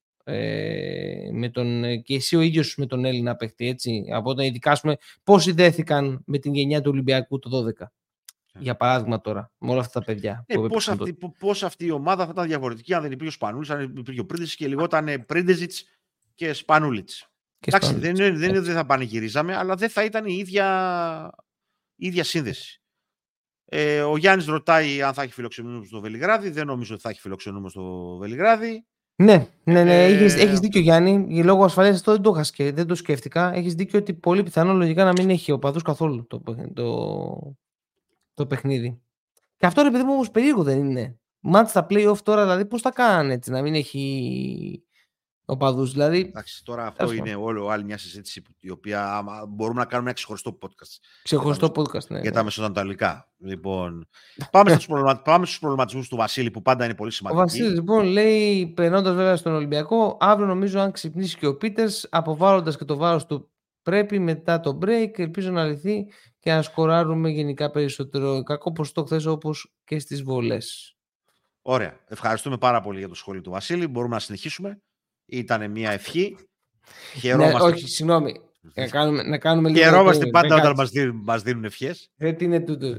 Και εσύ ο ίδιος με τον Έλληνα παίχτη, έτσι. Από όταν ειδικά, πόσοι δέθηκαν με την γενιά του Ολυμπιακού το 12. Για παράδειγμα τώρα, με όλα αυτά τα παιδιά. Πώς αυτή η ομάδα θα ήταν διαφορετική αν δεν υπήρχε ο Σπανούλης, αν υπήρχε ο Πρίντεζιτς και λιγόταν Πρίντεζιτς και Σπανούλιτς. Εντάξει, δεν είναι ότι δεν θα πανηγυρίζαμε, αλλά δεν θα ήταν η ίδια σύνδεση. Ο Γιάννης ρωτάει αν θα έχει φιλοξενούμενο στο Βελιγράδι. Δεν νομίζω ότι θα έχει φιλοξενούμενο στο Βελιγράδι. Ναι. Έχεις δίκιο, Γιάννη. Λόγω ασφαλείας αυτό δεν το σκέφτηκα. Έχεις δίκιο ότι πολύ πιθανό λογικά να μην έχει οπαδούς καθόλου το παιχνίδι. Και αυτό, ρε παιδί μου, όμως περίεργο δεν είναι. Μάτς στα play-off τώρα, δηλαδή πώς τα κάνανε έτσι, να μην έχει οπαδούς. Δηλαδή, εντάξει, τώρα αυτό είναι όλο άλλη μια συζήτηση η οποία μπορούμε να κάνουμε ένα ξεχωριστό podcast. Ξεχωριστό podcast, ναι. Για τα μεσοανατολικά. Λοιπόν, πάμε στους προβληματισμούς του Βασίλη που πάντα είναι πολύ σημαντικοί. Ο Βασίλης λοιπόν λέει, περνώντας βέβαια στον Ολυμπιακό, αύριο νομίζω αν ξυπνήσει και ο Πίτερς, αποβάλλοντας και το βάρος του πρέπει μετά το break, ελπίζω να λυθεί και να σκοράρουμε γενικά περισσότερο. Κακό ποσοστό χθες όπως και στις βολές. Ωραία. Ευχαριστούμε πάρα πολύ για το σχόλιο του Βασίλη. Μπορούμε να συνεχίσουμε. Ήταν μια ευχή. Χαιρόμαστε. Όχι, συγγνώμη. Να κάνουμε λίγο. Χαιρόμαστε πάντα όταν μας δίνουν ευχές. Τι είναι τούτο.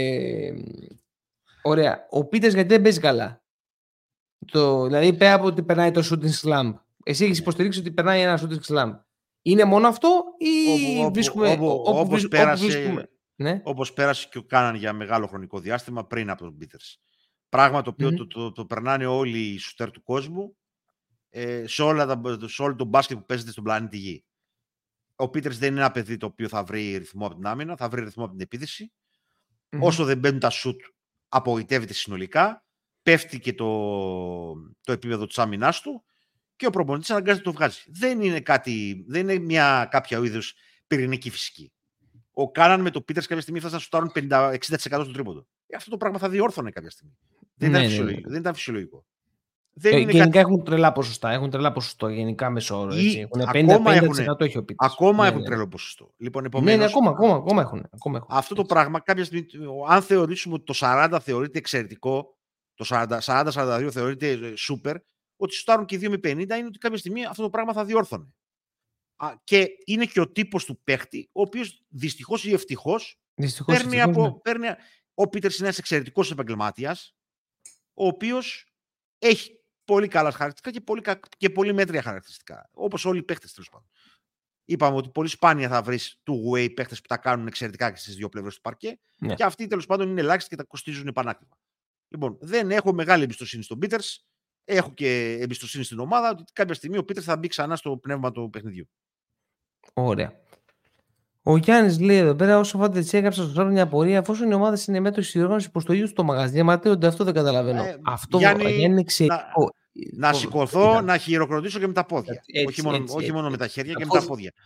Ωραία. Ο Πίτερς γιατί δεν παίζει καλά. Δηλαδή πέρα από ότι περνάει το shooting slam. Εσύ έχεις υποστηρίξει ότι περνάει ένα shooting slam. Είναι μόνο αυτό ή βρίσκουμε όπως πέρασε και κάναν για μεγάλο χρονικό διάστημα πριν από τον Πίτερς. Πράγμα το οποίο το περνάνε όλοι οι σουτέρ του κόσμου σε όλο το μπάσκετ που παίζεται στον πλανήτη Γη. Ο Πίτερς δεν είναι ένα παιδί το οποίο θα βρει ρυθμό από την άμυνα, θα βρει ρυθμό από την επίθεση. Όσο δεν μπαίνουν τα σουτ, απογοητεύεται συνολικά, πέφτει και το επίπεδο της άμυνάς του και ο προπονητής αναγκάζεται να το βγάζει. Δεν είναι κάποια είδους πυρηνική φυσική. Ο Κάναν με το Πίτερς κάποια στιγμή θα σουτάρουν 50-60% στο τρίποντο. Αυτό το πράγμα θα διόρθωνε κάποια στιγμή. Δεν ήταν φυσιολογικό. Γενικά έχουν τρελά ποσοστά. Έχουν τρελά ποσοστό γενικά μεσόωρο. Ακόμα 50% έχει ο Πίτερς. Ακόμα έχουν τρελό ποσοστό. Λοιπόν, επομένως, ακόμα έχουν. Αυτό το πράγμα, κάποια στιγμή, αν θεωρήσουμε ότι το 40 θεωρείται εξαιρετικό, το 40-42 θεωρείται super, ότι σουτάρουν και 2 με 50, είναι ότι κάποια στιγμή αυτό το πράγμα θα διόρθωνε. Και είναι και ο τύπος του παίχτη, ο οποίος δυστυχώς ή ευτυχώς παίρνει. Ο Πίτερς είναι ένας εξαιρετικός επαγγελμάτιας, ο οποίος έχει πολύ καλά χαρακτηριστικά και πολύ μέτρια χαρακτηριστικά. Όπως όλοι οι παίχτες, τέλος πάντων. Είπαμε ότι πολύ σπάνια θα βρεις two-way παίχτες που τα κάνουν εξαιρετικά και στις δύο πλευρές του παρκέ. Ναι. Και αυτοί τέλος πάντων είναι ελάχιστοι και τα κοστίζουν επανάκτημα. Λοιπόν, δεν έχω μεγάλη εμπιστοσύνη στον Πίτερς. Έχω και εμπιστοσύνη στην ομάδα ότι κάποια στιγμή ο Πίτερς θα μπει ξανά στο πνεύμα του παιχνιδιού. Ωραία. Ο Γιάννης λέει εδώ πέρα: όσο φάτε έτσι έγραψα στο σώμα μια απορία, εφόσον οι ομάδες είναι μέτοχοι στη διοργάνωση προς το ίδιο στο μαγαζί, διαμαρτύρονται, αυτό δεν καταλαβαίνω. Αυτό Γιάννη, είναι εξαιρετικό. Να σηκωθώ, να χειροκροτήσω και με τα πόδια. Όχι μόνο με τα χέρια και με τα πόδια.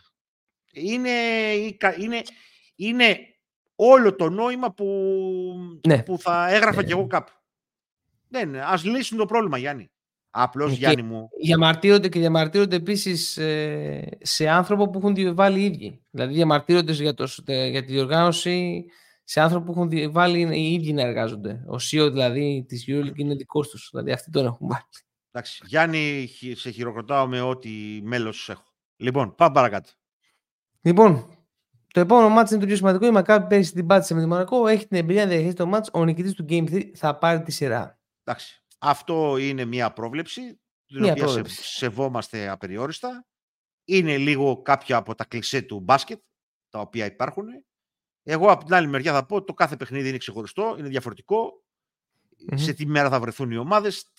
Είναι όλο το νόημα που θα έγραφα κι εγώ κάπου. Ας λύσουν το πρόβλημα, Γιάννη. Απλώς, Γιάννη μου. Διαμαρτύρονται επίσης σε άνθρωπο που έχουν βάλει οι ίδιοι. Δηλαδή διαμαρτύρονται για τη διοργάνωση σε άνθρωπο που έχουν βάλει οι ίδιοι να εργάζονται. Ο CEO δηλαδή της EuroLeague είναι δικός τους. Δηλαδή αυτοί τον έχουν βάλει. Εντάξει, Γιάννη, σε χειροκροτάω με ό,τι μέλος έχω. Λοιπόν, πάμε παρακάτω. Λοιπόν, το επόμενο μάτς είναι το πιο σημαντικό. Η Μακάμπι πέρυσι την πάτησε με τη Μονακό. Έχει την εμπειρία να διαχειρίσει το μάτς. Ο νικητής του Game 3 θα πάρει τη σειρά. Εντάξει. Αυτό είναι μια πρόβλεψη, την οποία σεβόμαστε απεριόριστα. Είναι λίγο κάποια από τα κλισέ του μπάσκετ, τα οποία υπάρχουν. Εγώ από την άλλη μεριά θα πω ότι το κάθε παιχνίδι είναι ξεχωριστό, είναι διαφορετικό. Σε τι μέρα θα βρεθούν οι ομάδες,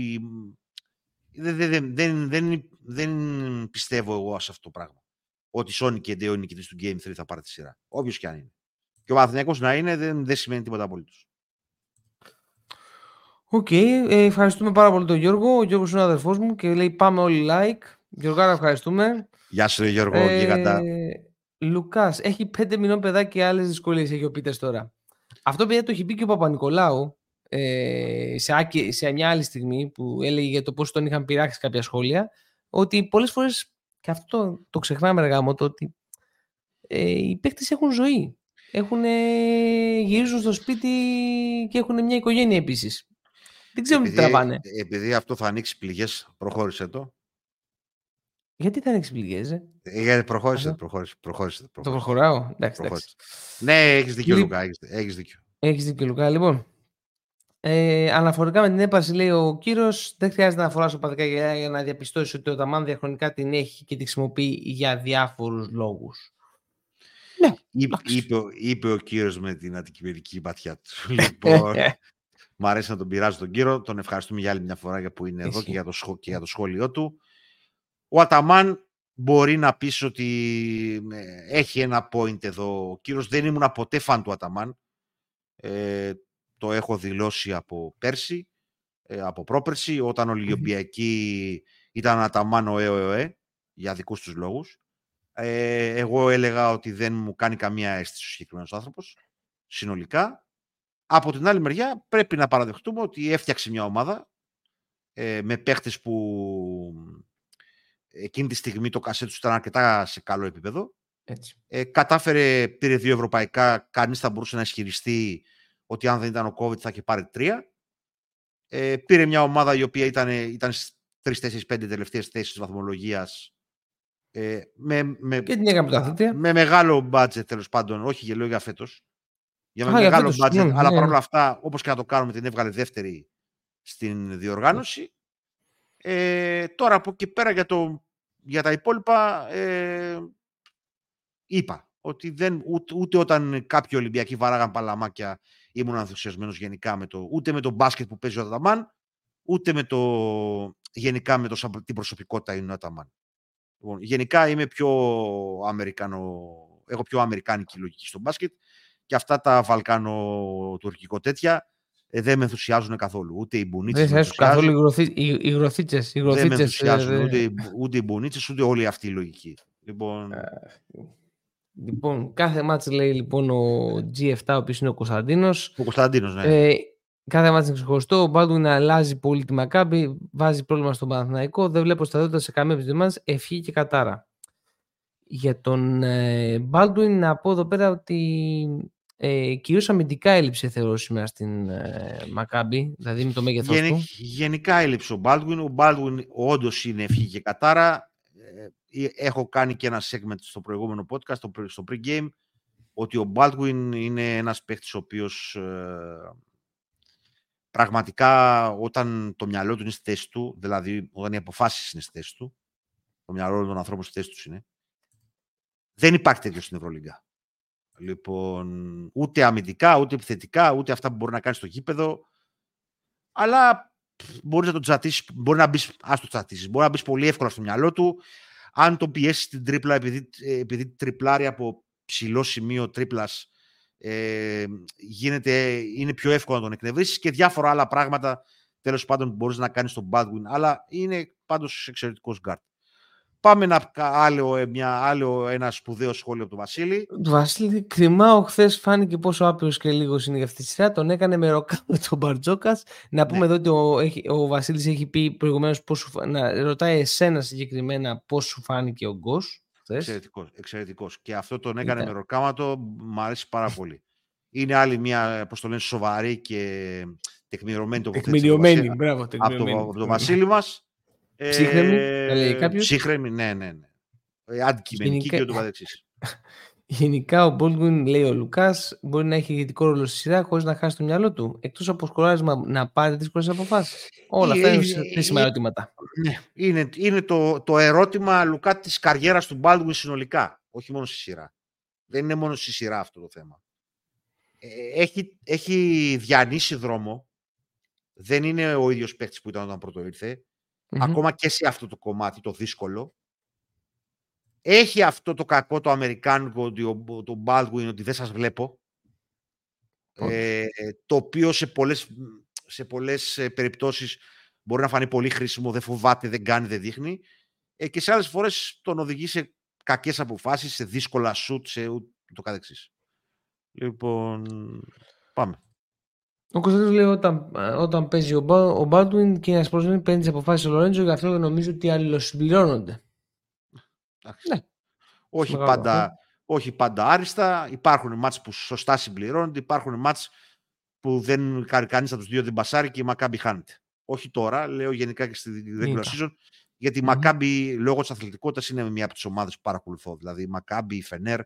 δεν πιστεύω εγώ σε αυτό το πράγμα. Ότι Sonic και Ντέο, ο νικητής του Game 3, θα πάρει τη σειρά. Όποιος και αν είναι. Και ο Παναθηναϊκός να είναι, δεν σημαίνει τίποτα απολύτως. Οκ, ευχαριστούμε πάρα πολύ τον Γιώργο. Ο Γιώργος είναι ο αδερφός μου και λέει πάμε όλοι like. Γιώργαρα, ευχαριστούμε. Γεια σου Γιώργο, γίγαντα. Λουκάς, έχει 5 μηνών παιδάκι και άλλες δυσκολίες έχει ο Πίτερς τώρα. Αυτό παιδιά το έχει πει και ο Παπα-Νικολάου σε μια άλλη στιγμή που έλεγε για το πώς τον είχαν πειράξει κάποια σχόλια, ότι πολλές φορές, και αυτό το ξεχνάμε ρε γάμο, το ότι οι παίκτες έχουν ζωή. Γυρίζουν στο σπίτι και έχουν μια οικογένεια επίσης. Δεν ξέρω τι τραβάνε. Επειδή αυτό θα ανοίξει πληγές, προχώρησε το. Γιατί θα ανοίξει πληγές, προχώρησε. Το προχωράω. Εντάξει. Ναι, έχεις δίκιο, Λουκά. Έχεις δίκιο, Λουκά. Λοιπόν, αναφορικά με την έπαρση, λέει ο Κύρος, δεν χρειάζεται να φοράς οπαδικά γυαλιά για να διαπιστώσει ότι ο Ταμάν διαχρονικά την έχει και τη χρησιμοποιεί για διάφορους λόγους. Ναι, είπε ο Κύρος με την αντικειμενική ματιά του. Λοιπόν, μου αρέσει να τον πειράζω τον Κύρο. Τον ευχαριστούμε για άλλη μια φορά για που είναι εδώ και για το σχόλιο του. Ο Αταμάν μπορεί να πεις ότι έχει ένα point εδώ. Ο Κύρος, δεν ήμουν ποτέ φαν του Αταμάν. Το έχω δηλώσει από πέρσι, από πρόπερσι, όταν ο Ολυμπιακοί ήταν Αταμάν οέ, για δικούς τους λόγους. Εγώ έλεγα ότι δεν μου κάνει καμία αίσθηση ο συγκεκριμένος άνθρωπος, συνολικά. Από την άλλη μεριά πρέπει να παραδεχτούμε ότι έφτιαξε μια ομάδα με παίχτες που εκείνη τη στιγμή το κασέ τους ήταν αρκετά σε καλό επίπεδο. Κατάφερε, πήρε 2 ευρωπαϊκά, κανείς θα μπορούσε να ισχυριστεί ότι αν δεν ήταν ο COVID θα είχε πάρει 3. Πήρε μια ομάδα η οποία ήταν στις 3-4-5 τελευταίες θέσεις της βαθμολογίας. Με μεγάλο budget, τέλος πάντων, όχι λέω για φέτος. Για μεγάλο budget, αλλά παρόλα αυτά, όπως και να το κάνουμε, την έβγαλε δεύτερη στην διοργάνωση. Τώρα από εκεί πέρα για τα υπόλοιπα είπα ότι ούτε όταν κάποιοι Ολυμπιακοί βαράγαν παλαμάκια ήμουν ενθουσιασμένος γενικά ούτε με το μπάσκετ που παίζει ο Αταμάν, ούτε γενικά με την προσωπικότητα είναι ο Αταμάν. Λοιπόν, γενικά είμαι έχω πιο αμερικάνικη λογική στο μπάσκετ και αυτά τα βαλκάνο-τουρκικό τέτοια δεν με ενθουσιάζουν καθόλου. Ούτε οι μπουνίτσες. Δεν καθόλου οι γροθίτσες. Δεν με ενθουσιάζουν ούτε οι μπουνίτσες, ούτε όλη αυτή η λογική. Λοιπόν, κάθε μάτς λέει λοιπόν ο G7, ο οποίος είναι ο Κωνσταντίνος. Ο Κωνσταντίνος, ναι. Κάθε μάτς είναι ξεχωριστό. Ο Baldwin αλλάζει πολύ τη Μακάμπι, βάζει πρόβλημα στον Παναθηναϊκό. Δεν βλέπω σταθερότητα σε καμία από τις μάτς. Ευχή και κατάρα. Για τον Baldwin να πω εδώ πέρα ότι κυρίως αμυντικά έλειψε, θεωρώ, σήμερα στην Μακάμπι, δηλαδή με το μέγεθός του. Γενικά έλειψε ο Baldwin. Ο Baldwin όντως είναι ευχή και κατάρα. Έχω κάνει και ένα segment στο προηγούμενο podcast, στο pre-game, ότι ο Baldwin είναι ένας παίκτης ο οποίος πραγματικά όταν το μυαλό του είναι στη θέση του, δηλαδή όταν οι αποφάσεις είναι στη θέση του, το μυαλό των ανθρώπων στη θέση του είναι, δεν υπάρχει τέτοιο στην Ευρωλίγκα. Λοιπόν, ούτε αμυντικά, ούτε επιθετικά, ούτε αυτά που μπορεί να κάνει στο γήπεδο, αλλά μπορεί να τον τσατίσεις, μπορεί να μπεις πολύ εύκολα στο μυαλό του. Αν τον πιέσει την τρίπλα, επειδή τριπλάρει από ψηλό σημείο τρίπλας, είναι πιο εύκολο να τον εκνευρίσεις και διάφορα άλλα πράγματα, τέλος πάντων, που μπορείς να κάνεις στον Baldwin. Αλλά είναι πάντως εξαιρετικός γκάρτ. Πάμε άλλο ένα σπουδαίο σχόλιο από τον Βασίλη. Του Βασίλη, κρυμάω, χθες φάνηκε πόσο άπειρος και λίγος είναι για αυτή τη σειρά. Τον έκανε με ροκάδο τον Μπαρτζόκας. Να πούμε εδώ ότι ο Βασίλης έχει πει προηγουμένως να ρωτάει εσένα συγκεκριμένα πώς σου φάνηκε ο Γκος. Εξαιρετικός. Και αυτό τον έκανε με ροκάματο, μου αρέσει πάρα πολύ. Είναι άλλη μια, πώς το λένε, σοβαρή και τεκμηριωμένη τοποθέτηση από τον Βασίλη μας. Ψύχρεμη, θα λέει κάποιος. Ψύχρεμη, ναι. Αντικειμενική και ούτω καθεξής. Γενικά ο Baldwin, λέει ο Λουκάς, μπορεί να έχει ηγετικό ρόλο στη σειρά χωρίς να χάσει το μυαλό του. Εκτός από σκοράρισμα να πάρει δύσκολες αποφάσεις. Όλα αυτά είναι χρήσιμα ερωτήματα. Ναι, είναι το ερώτημα, Λουκά, της καριέρας του Baldwin συνολικά. Όχι μόνο στη σειρά. Δεν είναι μόνο στη σειρά αυτό το θέμα. Έχει διανύσει δρόμο. Δεν είναι ο ίδιος παίκτης που ήταν όταν πρώτο ήρθε. Ακόμα και σε αυτό το κομμάτι, το δύσκολο. Έχει αυτό το κακό το αμερικάνικο, το Baldwin, ότι δεν σας βλέπω. Το οποίο σε πολλές περιπτώσεις μπορεί να φανεί πολύ χρήσιμο, δεν φοβάται, δεν κάνει, δεν δείχνει. Και σε άλλες φορές τον οδηγεί σε κακές αποφάσεις, σε δύσκολα σουτ, σε το καθεξής. Λοιπόν, πάμε. Ο Κωνσταντίνος λέει όταν παίζει ο Baldwin και ένας πρόσφυγας παίρνει τις αποφάσεις ο Λορέντζο, γι' αυτό νομίζω ότι αλληλοσυμπληρώνονται. Ναι. Όχι πάντα άριστα. Υπάρχουν μάτς που σωστά συμπληρώνονται, υπάρχουν μάτς που δεν κάνει κανείς από τους δύο, δεν μπασάρει και η Μακάμπι χάνεται. Όχι τώρα, λέω γενικά και στη regular season, γιατί η Μακάμπι λόγω της αθλητικότητας είναι μια από τις ομάδες που παρακολουθώ. Δηλαδή η Μακάμπι, η Φενέρ,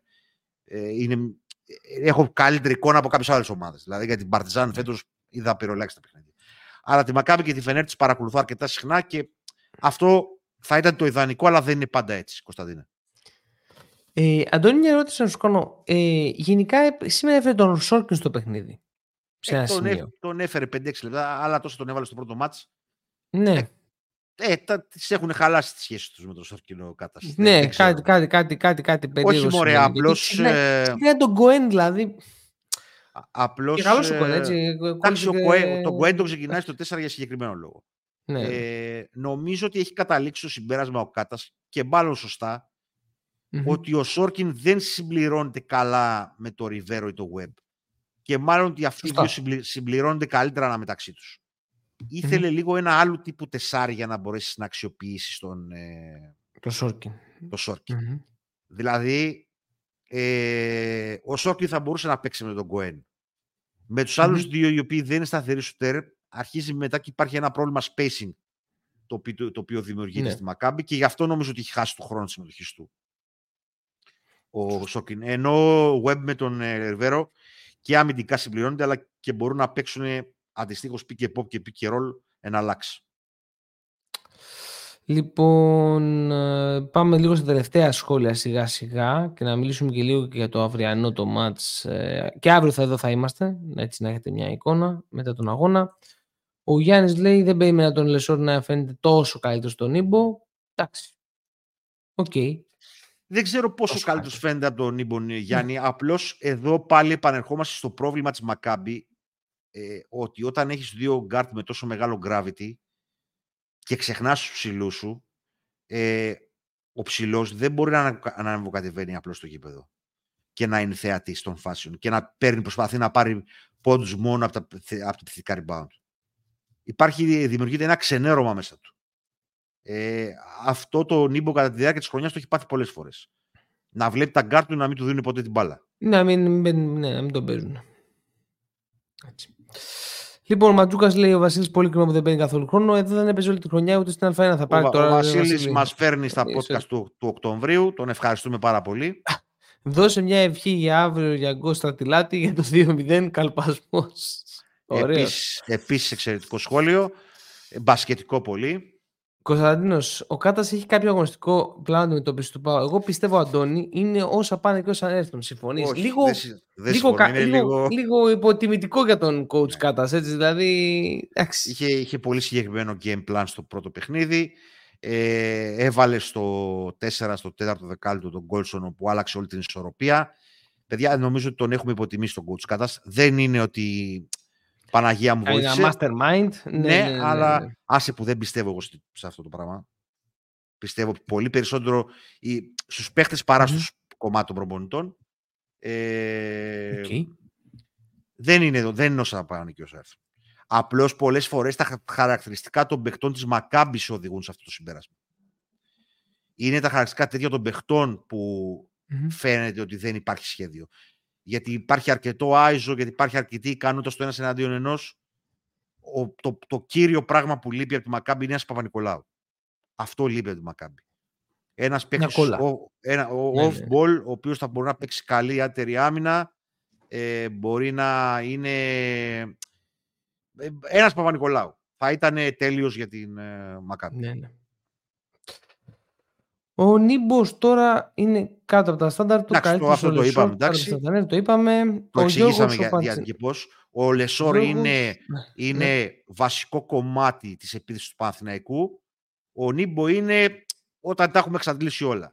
έχω καλύτερη εικόνα από κάποιες άλλες ομάδες. Δηλαδή για την Παρτιζάν φέτος είδα περιολάχιστα παιχνίδια. Αλλά τη Μακάμπι και τη Φενέρ τις παρακολουθώ αρκετά συχνά και αυτό θα ήταν το ιδανικό, αλλά δεν είναι πάντα έτσι, Κωνσταντίνε. Αντώνη, μια ερώτηση να σου κάνω. Γενικά σήμερα έφερε τον Σόρκιν στο παιχνίδι. Τον έφερε 5-6 λεπτά, αλλά τόσο τον έβαλε στο πρώτο μάτς. Ναι. Τις έχουν χαλάσει τις σχέσεις τους με τον Σόρκινο κατάσταση. Ναι, κάτι περίεργο. Όχι μωρέ, απλώς... Ξεκινάει τον Γκοέν, δηλαδή. Απλώς... Και καλός ο Γκοέν, έτσι. Το Γκοέν το ξεκινάει στο 4 για συγκεκριμένο λόγο. Ναι. Νομίζω ότι έχει καταλήξει το συμπέρασμα ο Κάτας και μάλλον σωστά ότι ο Σόρκιν δεν συμπληρώνεται καλά με το Ριβέρο ή το Web. Και μάλλον ότι αυτοί οι δύο συμπληρώνονται καλύτερα αναμεταξύ τους. Ήθελε λίγο ένα άλλο τύπου τεσάρι για να μπορέσεις να αξιοποιήσεις το Σόρκιν. Δηλαδή, ο Σόρκιν θα μπορούσε να παίξει με τον Γκοέν. Με τους άλλους δύο, οι οποίοι δεν είναι σταθεροί σουτέρ, αρχίζει μετά και υπάρχει ένα πρόβλημα spacing το οποίο δημιουργείται στη Μακάμπι και γι' αυτό νομίζω ότι έχει χάσει το χρόνο της συμμετοχής του ο Σόρκιν. Ενώ ο Web με τον Ριβέρο και αμυντικά συμπληρώνονται, αλλά και μπορούν να παίξουν αντιστοίχως pick and pop και pick and roll εναλλάξει. Λοιπόν, πάμε λίγο στα τελευταία σχόλια σιγά σιγά και να μιλήσουμε και λίγο και για το αυριανό το μάτς. Και αύριο εδώ θα είμαστε, έτσι να έχετε μια εικόνα μετά τον αγώνα. Ο Γιάννης λέει δεν περίμενα τον Λεσόρ να φαίνεται τόσο καλύτερο στον Ήμπο. Εντάξει. Οκ. Δεν ξέρω πόσο καλύτερος φαίνεται από τον Ήμπο, Γιάννη. Απλώς εδώ πάλι επανερχόμαστε στο πρόβλημα της Μακάμπι, ότι όταν έχεις δύο γκάρτ με τόσο μεγάλο gravity και ξεχνάς τους ψηλούς σου, ο ψηλός δεν μπορεί να ανεβοκατεβαίνει απλώς στο γήπεδο. και να είναι θεατής των φάσεων και να προσπαθεί να πάρει πόντους μόνο από τα επιθετικά rebound. Δημιουργείται ένα ξενέρωμα μέσα του. Αυτό το Νίμπο κατά τη διάρκεια της χρονιάς το έχει πάθει πολλές φορές. Να βλέπει τα γκάρτ του να μην του δίνουν ποτέ την μπάλα. Να μην τον παίζουν. Έτσι. Λοιπόν, ο Ματζούκας λέει: ο Βασίλης πολύ κρίμα που δεν παίρνει καθόλου χρόνο. Εδώ δεν έπαιζε όλη τη χρονιά, ούτε στην Α1 θα πάρει τώρα. Ο Βασίλης μας φέρνει στα podcast του Οκτωβρίου. Τον ευχαριστούμε πάρα πολύ. Δώσε μια ευχή για αύριο για Γκο Στρατιλάτη για το 2-0. Καλπασμός. Επίσης εξαιρετικό σχόλιο. Μπασκετικό πολύ. Κωνσταντίνος, ο Κάτας έχει κάποιο αγωνιστικό πλάνο να αντιμετωπίσει του ΠΑΟ. Εγώ πιστεύω, Αντώνη, είναι όσα πάνε και όσα έρθουν. Συμφωνείς? Λίγο υποτιμητικό για τον coach Κάτας. Έτσι, δηλαδή, είχε πολύ συγκεκριμένο game plan στο πρώτο παιχνίδι. Έβαλε στο 4, στο 4ο δεκάλεπτο τον Γκόλσον που άλλαξε όλη την ισορροπία. Παιδιά, νομίζω ότι τον έχουμε υποτιμήσει τον coach Κάτας. Δεν είναι ότι Παναγία μου βοήθησε. Ένα mastermind. Ναι, αλλά άσε που δεν πιστεύω εγώ σε αυτό το πράγμα. Πιστεύω πολύ περισσότερο στους παίχτες παρά στους κομμάτων των προπονητών. Δεν είναι όσα πάνε και όσα έρθουν. Απλώς πολλές φορές τα χαρακτηριστικά των παιχτών της Μακάμπη σε οδηγούν σε αυτό το συμπέρασμα. Είναι τα χαρακτηριστικά τέτοια των παιχτών που φαίνεται ότι δεν υπάρχει σχέδιο. Γιατί υπάρχει αρκετό άιζο, γιατί υπάρχει αρκετή ικανότητα στο ένας εναντίον ενός. Το κύριο πράγμα που λείπει από τη Μακάμπη είναι ένας Παπα-Νικολάου. Αυτό λείπει από τη Μακάμπη. Ένας παίκτης off-ball, ο οποίος θα μπορεί να παίξει καλή άτερη άμυνα, μπορεί να είναι ένας Παπα-Νικολάου. Θα ήταν τέλειος για την Μακάμπη. Ναι. Ο Νίμπος τώρα είναι κάτω από τα στάνταρ του. Αυτό το είπαμε, εντάξει. Το είπαμε. Το εξηγήσαμε γιατί πώς. Ο Λεσόρ είναι βασικό κομμάτι της επίθεσης του Παναθηναϊκού. Ο Νίμπο είναι όταν τα έχουμε εξαντλήσει όλα.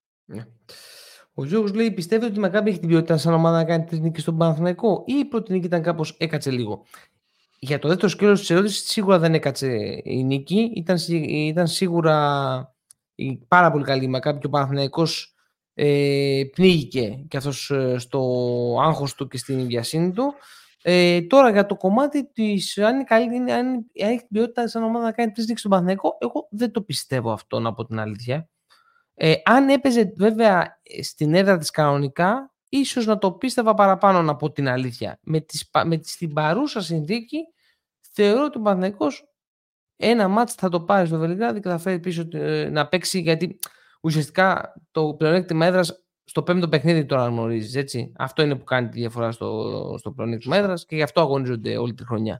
Ο Γιώργος λέει: πιστεύετε ότι η Μακάμπη έχει την ποιότητα σαν ομάδα να κάνει 3 νίκες στον Παναθηναϊκό, ή η πρώτη νίκη ήταν κάπως έκατσε λίγο? Για το δεύτερο σκέλος της ερώτησης, σίγουρα δεν έκατσε η νίκη. Ήταν σίγουρα πάρα πολύ καλή η Μακάμπη και ο Παναθηναϊκός πνίγηκε και αυτός στο άγχος του και στην βιασύνη του. Τώρα για το κομμάτι της αν είναι καλή, αν έχει την ποιότητα σαν ομάδα να κάνει 3 νίκες στον Παναθηναϊκό, εγώ δεν το πιστεύω αυτό, να πω την αλήθεια. Αν έπαιζε βέβαια στην έδρα της κανονικά, ίσως να το πίστευα παραπάνω, να πω την αλήθεια. Στην παρούσα συνθήκη θεωρώ ότι ο Παναθηναϊκός ένα μάτς θα το πάρει στο Βελιγράδι και θα φέρει πίσω να παίξει, γιατί ουσιαστικά το πλεονέκτημα έδρας στο 5ο παιχνίδι το αναγνωρίζεις, έτσι. Αυτό είναι που κάνει τη διαφορά στο πλεονέκτημα έδρας και γι' αυτό αγωνίζονται όλη τη χρονιά.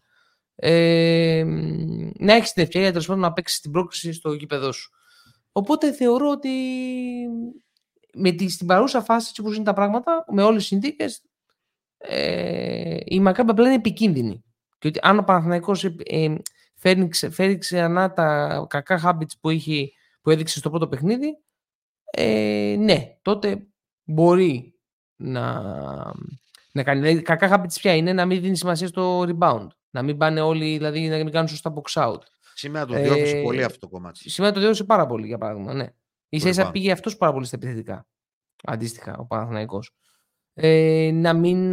Να έχεις την ευκαιρία τέλος πάντων να παίξεις την πρόκληση στο γήπεδό σου. Οπότε θεωρώ ότι στην παρούσα φάση, έτσι όπως είναι τα πράγματα, με όλες τις συνθήκες, η Μακάμπη απλά είναι επικίνδυνη. Και ότι αν ο Παναθηναϊκός φέρει ξανά τα κακά habits που έδειξε στο πρώτο παιχνίδι, ναι, τότε μπορεί να κάνει. Δηλαδή, κακά habits ποια είναι? Να μην δίνει σημασία στο rebound, να μην πάνε όλοι, δηλαδή να μην κάνουν σωστά box out. Σήμερα το διόρθωσε πολύ αυτό το κομμάτι. Σήμερα το διόρθωσε πάρα πολύ, για παράδειγμα. Ναι. Ίσα-ίσα πήγε αυτός πάρα πολύ στα επιθετικά. Αντίστοιχα, ο Παναθηναϊκός. Να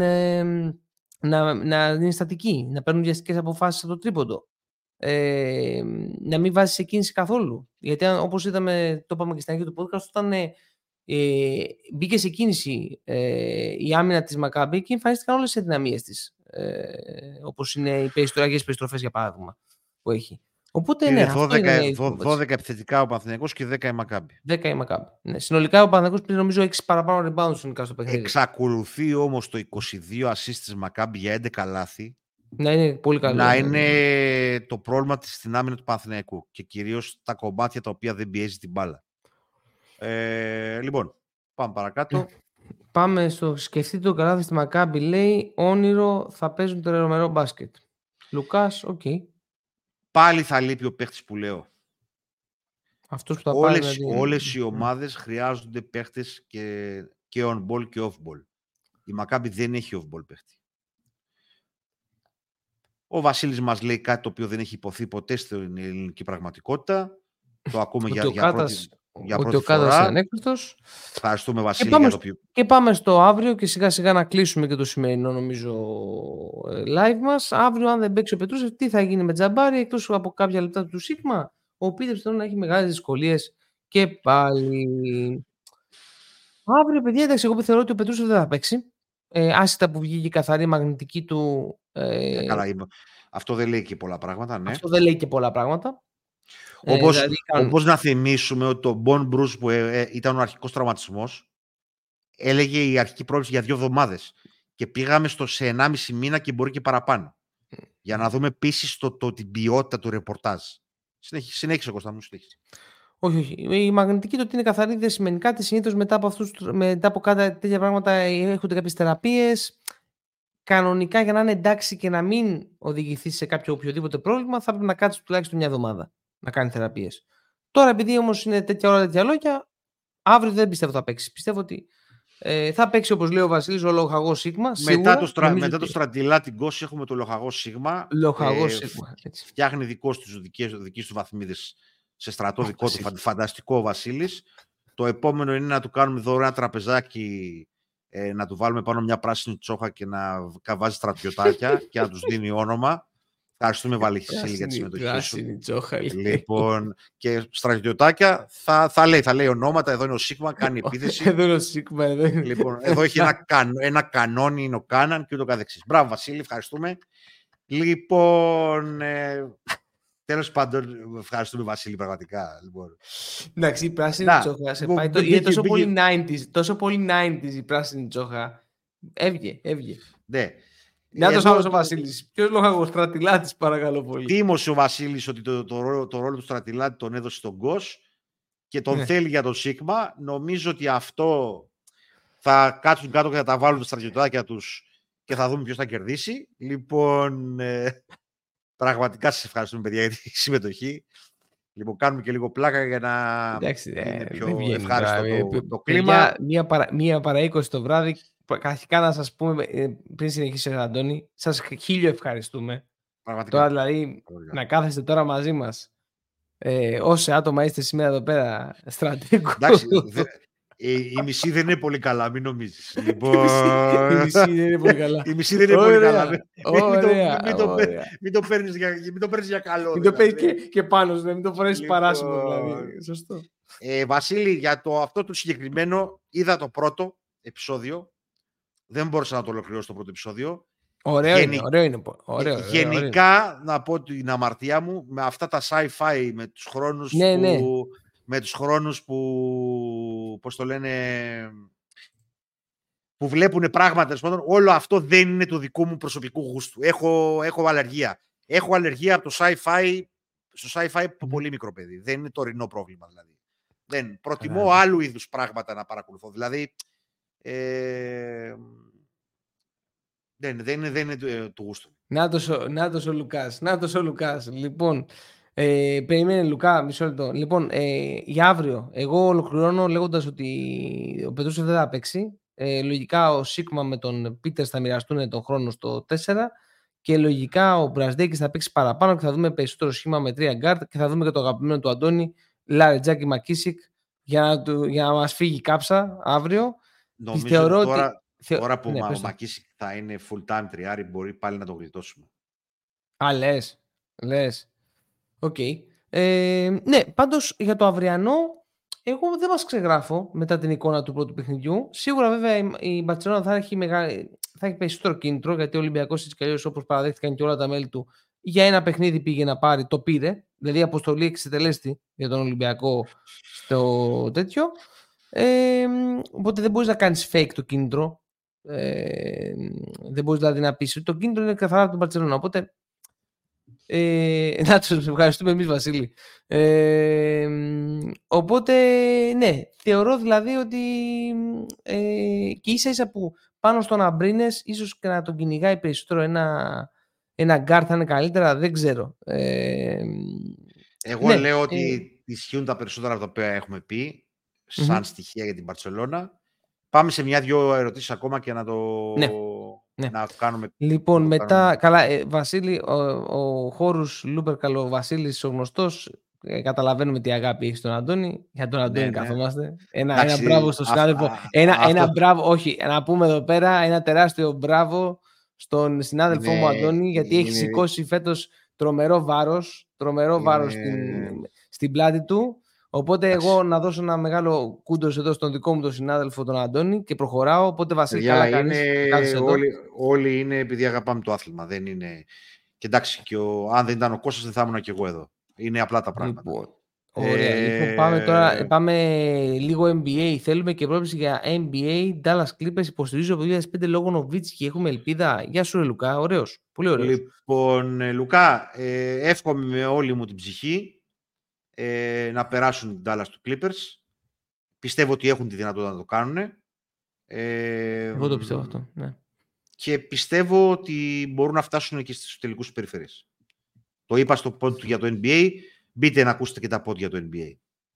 είναι στατική, να παίρνουν βιαστικές αποφάσεις από το τρίποντο. Να μην βάζει σε κίνηση καθόλου. Γιατί όπως είδαμε, το είπαμε και στην αρχή του podcast, όταν μπήκε σε κίνηση η άμυνα της Μακάμπη και εμφανίστηκαν όλες τις αδυναμίες της. Όπως είναι οι ιστοριακές περιστροφές, για παράδειγμα, που έχει. Οπότε, είναι 12 επιθετικά ο Παναθηναϊκός και 10 η Μακάμπη. 10 η Μακάμπη. Ναι. Συνολικά ο Παναθηναϊκός πήρε νομίζω 6 παραπάνω rebounds συνολικά στο παιχνίδι. Εξακολουθεί όμως το 22 assist της Μακάμπη για 11 λάθη να είναι πολύ καλό. Να είναι το πρόβλημα στην άμυνα του Παναθηναϊκού και κυρίως τα κομμάτια τα οποία δεν πιέζει την μπάλα. Λοιπόν, πάμε παρακάτω. Πάμε στο σκεφτείτε το καλάθι στη Μακάμπη. Λέει όνειρο θα παίζουν τερομερό μπάσκετ. Λουκάς, οκ. Πάλι θα λείπει ο παίχτης που λέω. Αυτός που θα όλες οι ομάδες χρειάζονται παίχτες και on ball και off ball. Η Μακάμπη δεν έχει off ball παίχτη. Ο Βασίλης μας λέει κάτι το οποίο δεν έχει υποθεί ποτέ στην ελληνική πραγματικότητα. Το ακούμε για για ότι πρώτη ο Κάδας είναι φορά. ανέκπληκτος. Ευχαριστούμε, Βασίλη, για το πιο... Και πάμε στο αύριο και σιγά σιγά να κλείσουμε και το σημερινό, νομίζω, live μας. Αύριο, αν δεν παίξει ο Πετρούσεφ, τι θα γίνει με Τζαμπάρι, εκτός από κάποια λεπτά του Σίγμα. Ο Πίτερς θέλω να έχει μεγάλες δυσκολίες και πάλι. Αύριο, παιδιά, εντάξει, εγώ θεωρώ ότι ο Πετρούσεφ δεν θα παίξει. Άσχετα που βγήκε η καθαρή μαγνητική του. Καλά, αυτό δεν λέει και πολλά πράγματα, ναι. Αυτό δεν λέει και πολλά πράγματα. Όπως να θυμίσουμε ότι το Bon Bruce που ήταν ο αρχικός τραυματισμός, έλεγε η αρχική πρόβλεψη για 2 εβδομάδες και πήγαμε σε 1,5 μήνα και μπορεί και παραπάνω. Για να δούμε επίσης την ποιότητα του ρεπορτάζ. Συνέχισε, Κώστα μου, συνέχισε. Όχι. Η μαγνητική του ότι είναι καθαρή δεν σημαίνει κάτι. Συνήθως μετά από κάτι τέτοια πράγματα έχονται κάποιες θεραπείες. Κανονικά, για να είναι εντάξει και να μην οδηγηθεί σε κάποιο οποιοδήποτε πρόβλημα, θα πρέπει να κάτσει τουλάχιστον 1 εβδομάδα να κάνει θεραπείες. Τώρα, επειδή όμως είναι τέτοια ώρα, τέτοια λόγια, αύριο δεν πιστεύω θα παίξει. Πιστεύω ότι θα παίξει, όπως λέει ο Βασίλης, ο λοχαγός Σίγμα. Μετά το Στρατιλάτη Γκος έχουμε το λοχαγό Σίγμα. Σίγμα. Φτιάχνει δικές του βαθμίδες σε στρατό δικό του. Φανταστικό ο Βασίλης. Το επόμενο είναι να του κάνουμε δώρο ένα τραπεζάκι, να του βάλουμε πάνω μια πράσινη τσόχα και να βάζει στρατιωτάκια και να τους δίνει όνομα. Ευχαριστούμε, Βασίλη, για τη συμμετοχή σου. Λοιπόν, και στρατιωτάκια θα λέει ονόματα. Εδώ είναι ο Σίγμα, κάνει επίθεση. Εδώ είναι ο Σίγμα. Λοιπόν, εδώ έχει ένα κανόνι, είναι ο Κάναν και ούτω καθεξής. Μπράβο, Βασίλη, ευχαριστούμε. Λοιπόν, τέλος πάντων, ευχαριστούμε, Βασίλη, πραγματικά. Λοιπόν. Εντάξει, η πράσινη τσόχα σε πάει. Είναι τόσο πολύ 90s η πράσινη τσόχα. Έβγε. Ναι. Να το σάβω ο Βασίλης. Ποιος λόγος Στρατιλάτης, παρακαλώ πολύ. Τίμωσε ο Βασίλης ότι το ρόλο του Στρατιλάτη τον έδωσε στον Γκος και τον θέλει για τον Σίγμα. Νομίζω ότι αυτό θα κάτσουν κάτω και θα τα βάλουν τα στρατιωτάκια τους και θα δούμε ποιος θα κερδίσει. Λοιπόν, πραγματικά σας ευχαριστούμε, παιδιά, για τη συμμετοχή. Λοιπόν, κάνουμε και λίγο πλάκα για να είναι πιο ευχάριστο το κλίμα. Μία παρά 20 το βράδυ. Αρχικά να σας πούμε, πριν συνεχίσει ο Αντώνη, σας 1000 ευχαριστούμε. Πραγματικά. Τώρα δηλαδή να κάθεστε τώρα μαζί μας, όσοι άτομα είστε σήμερα εδώ πέρα, στρατηγού. Εντάξει, η μισή δεν είναι πολύ καλά, μην νομίζεις. Λοιπόν... η μισή δεν είναι πολύ καλά. Η μισή δεν είναι πολύ καλά. Μην το παίρνεις για καλό. Μην το παίρνεις και πάνω σου, μην το φορέσεις παράσιμο δηλαδή. Σωστό. Βασίλη, για αυτό το συγκεκριμένο είδα το πρώτο επεισόδιο. Δεν μπόρεσα να το ολοκληρώσω το πρώτο επεισόδιο. Ωραίο είναι. Γενικά, να πω την αμαρτία μου, με αυτά τα sci-fi, με τους χρόνους με τους χρόνους που, πώς το λένε, που βλέπουν πράγματα, όλο αυτό δεν είναι το δικό μου προσωπικού γούστου. Έχω αλλεργία. Έχω αλλεργία από το sci-fi, στο sci-fi από πολύ μικρό παιδί. Δεν είναι τωρινό πρόβλημα, δηλαδή. Δεν προτιμώ άλλου είδους πράγματα να παρακολουθώ. Δηλαδή, δεν είναι του γούστου. Νάτος ο Λουκάς. Λοιπόν, περιμένε, Λουκά, μισό λεπτό. Λοιπόν, για αύριο, εγώ ολοκληρώνω λέγοντας ότι ο Πετρούσεφ δεν θα παίξει. Λογικά ο Σίγμα με τον Πίτερς θα μοιραστούν τον χρόνο στο 4 και λογικά ο Μπραζδέκης θα παίξει παραπάνω και θα δούμε περισσότερο σχήμα με 3 γκάρτ και θα δούμε και το αγαπημένο του Αντώνη, Λαρετζάκη Μακίσικ, για να μας φύγει η κάψα αύριο. Νομίζω τώρα που ο Μακίσικ θα είναι full time τριάρι, μπορεί πάλι να το γλιτώσουμε. Α, λες. Οκ. Ναι, πάντως για το αυριανό, εγώ δεν μας ξεγράφω μετά την εικόνα του πρώτου παιχνιδιού. Σίγουρα βέβαια η Μπαρτσελόνα θα έχει περισσότερο κίνητρο, γιατί ο Ολυμπιακός έτσι κι αλλιώς, όπως παραδέχτηκαν και όλα τα μέλη του, για ένα παιχνίδι πήγε να πάρει, το πήρε. Δηλαδή η αποστολή εξετελέστη για τον Ολυμπιακό στο τέτοιο. Οπότε δεν μπορείς να κάνεις fake το κίνητρο. Δεν μπορείς δηλαδή να πεις ότι το κίνητρο είναι καθαρά από την Μπαρτσελόνα. Οπότε να τους ευχαριστούμε εμείς, Βασίλη. Οπότε ναι, θεωρώ δηλαδή ότι και ίσα που πάνω στον Αμπρίνες ίσως και να τον κυνηγάει περισσότερο ένα γκάρ θα είναι καλύτερα, δεν ξέρω. Εγώ λέω ότι ισχύουν τα περισσότερα από τα οποία έχουμε πει σαν στοιχεία για την Μπαρτσελόνα. Πάμε σε μια-δυο ερωτήσεις ακόμα και να να κάνουμε. Λοιπόν, μετά. Καλά, Βασίλη, ο Χώρους Λούπερκαλ, ο Βασίλης, ο γνωστός, Καταλαβαίνουμε τι αγάπη έχει στον Αντώνη. Για τον Αντώνη καθόμαστε. Ένα μπράβο στο συνάδελφο. Ένα μπράβο, όχι, να πούμε εδώ πέρα ένα τεράστιο μπράβο στον συνάδελφό μου Αντώνη, γιατί έχει σηκώσει φέτος τρομερό βάρος στην πλάτη του. Οπότε εγώ να δώσω ένα μεγάλο κούντος εδώ στον δικό μου τον συνάδελφο τον Αντώνη και προχωράω. Οπότε Βασίλη, καλά κάνεις. Όλοι είναι επειδή αγαπάμε το άθλημα. Δεν είναι... Και εντάξει, αν δεν ήταν ο Κώστας δεν θα ήμουν και εγώ εδώ. Είναι απλά τα πράγματα. Λοιπόν, ωραία. Λοιπόν, πάμε λίγο NBA. Θέλουμε και πρόβληση για NBA. Dallas Clippers υποστηρίζω από 2005 λόγω Νοβίτσκι. Έχουμε ελπίδα. Γεια σου, Λουκά. Ωραίος. Πολύ ωραίος. Λοιπόν, Λουκά, εύχομαι με όλη μου την ψυχή να περάσουν την Dallas του Clippers. Πιστεύω ότι έχουν τη δυνατότητα να το κάνουν. Εγώ το πιστεύω αυτό, ναι. Και πιστεύω ότι μπορούν να φτάσουν και στους τελικούς περιφέρειες. Το είπα στο pod του για το NBA. Μπείτε να ακούσετε και τα pod για το NBA.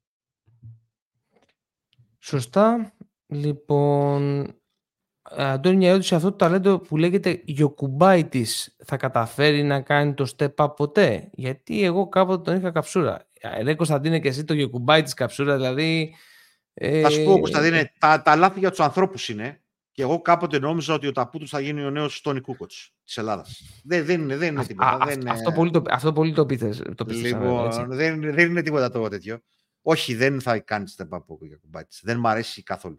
Σωστά. Λοιπόν, Αντώνη, μια ερώτηση. Αυτό το ταλέντο που λέγεται Γιοκουμπάιτης θα καταφέρει να κάνει το step up ποτέ? Γιατί εγώ κάποτε τον είχα καψούρα. Ρε Κωνσταντίνε, και εσύ το Γιοκουμπάιτης καψούρα, δηλαδή... Θα σου πω, Κωνσταντίνε, τα λάθη για τους ανθρώπους είναι. Και εγώ κάποτε νόμιζα ότι ο Ταπούτος θα γίνει ο νέος Τόνι Κούκοτς της Ελλάδας. Δεν είναι τίποτα. Αυτό πολύ το πείθες. Λοιπόν, δεν είναι τίποτα το τέτοιο. Όχι, δεν θα κάνει step up ο Γιακουμπάιτης. Δεν μ' αρέσει καθόλου.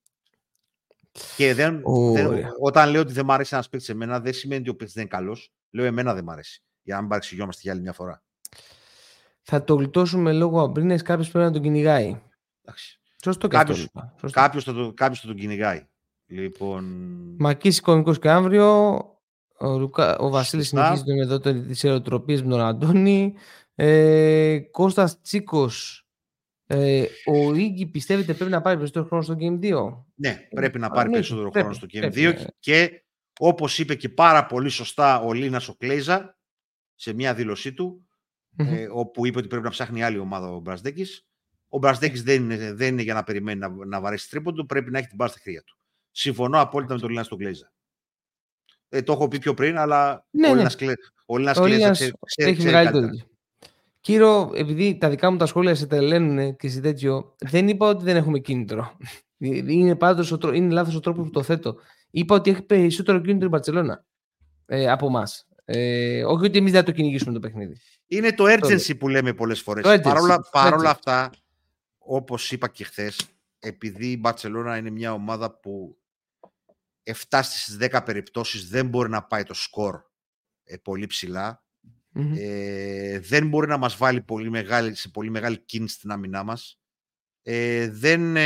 Και όταν λέω ότι δεν μ' αρέσει ένας παίκτης εμένα, δεν σημαίνει ότι ο παίκτης δεν είναι καλός. Λέω εμένα δεν μ' αρέσει. Για να μην παρεξηγιόμαστε για άλλη μια φορά. Θα το γλιτώσουμε λόγω αμπρίνες, κάποιος πρέπει να τον κυνηγάει. Σωστό και αυτό. Κάποιος θα τον κυνηγάει. Λοιπόν... Μακής κομικός και αύριο. Ο Βασίλης συνεχίζει εδώ τις ερωτροπίες με τον Αντώνη. Κώστας Τσίκος. Ο Ίγκη πιστεύετε πρέπει να πάρει περισσότερο χρόνο στο Game 2? Ναι, πρέπει να πάρει περισσότερο χρόνο στο Game 2 και όπως είπε και πάρα πολύ σωστά ο Λίνας ο Κλέιζα σε μια δήλωσή του, όπου είπε ότι πρέπει να ψάχνει άλλη ομάδα ο Μπρασδέκης. Ο Μπρασδέκης δεν είναι για να περιμένει να βαρέσει τρίποντο, πρέπει να έχει την μπάλα στα χέρια του. Συμφωνώ απόλυτα με τον Λίνα στον Κλέιζα. Το έχω πει πιο πριν, αλλά ο Λίνας Κλέιζα ξέρει καλύτερα. Κύριο, επειδή τα δικά μου τα σχόλια σε τρελαίνουν και σε τέτοιο, δεν είπα ότι δεν έχουμε κίνητρο. Είναι λάθος ο τρόπος που το θέτω. Είπα ότι έχει περισσότερο κίνητρο η Μπαρτσελώνα από εμάς. Όχι ότι εμείς δεν το κυνηγήσουμε το παιχνίδι. Είναι το urgency που λέμε πολλές φορές. Παρ' όλα αυτά, όπως είπα και χθες, επειδή η Μπαρτσελώνα είναι μια ομάδα που 7 στις 10 περιπτώσεις δεν μπορεί να πάει το σκορ πολύ ψηλά, δεν μπορεί να μας βάλει σε πολύ μεγάλη κίνηση στην άμυνά μας, δεν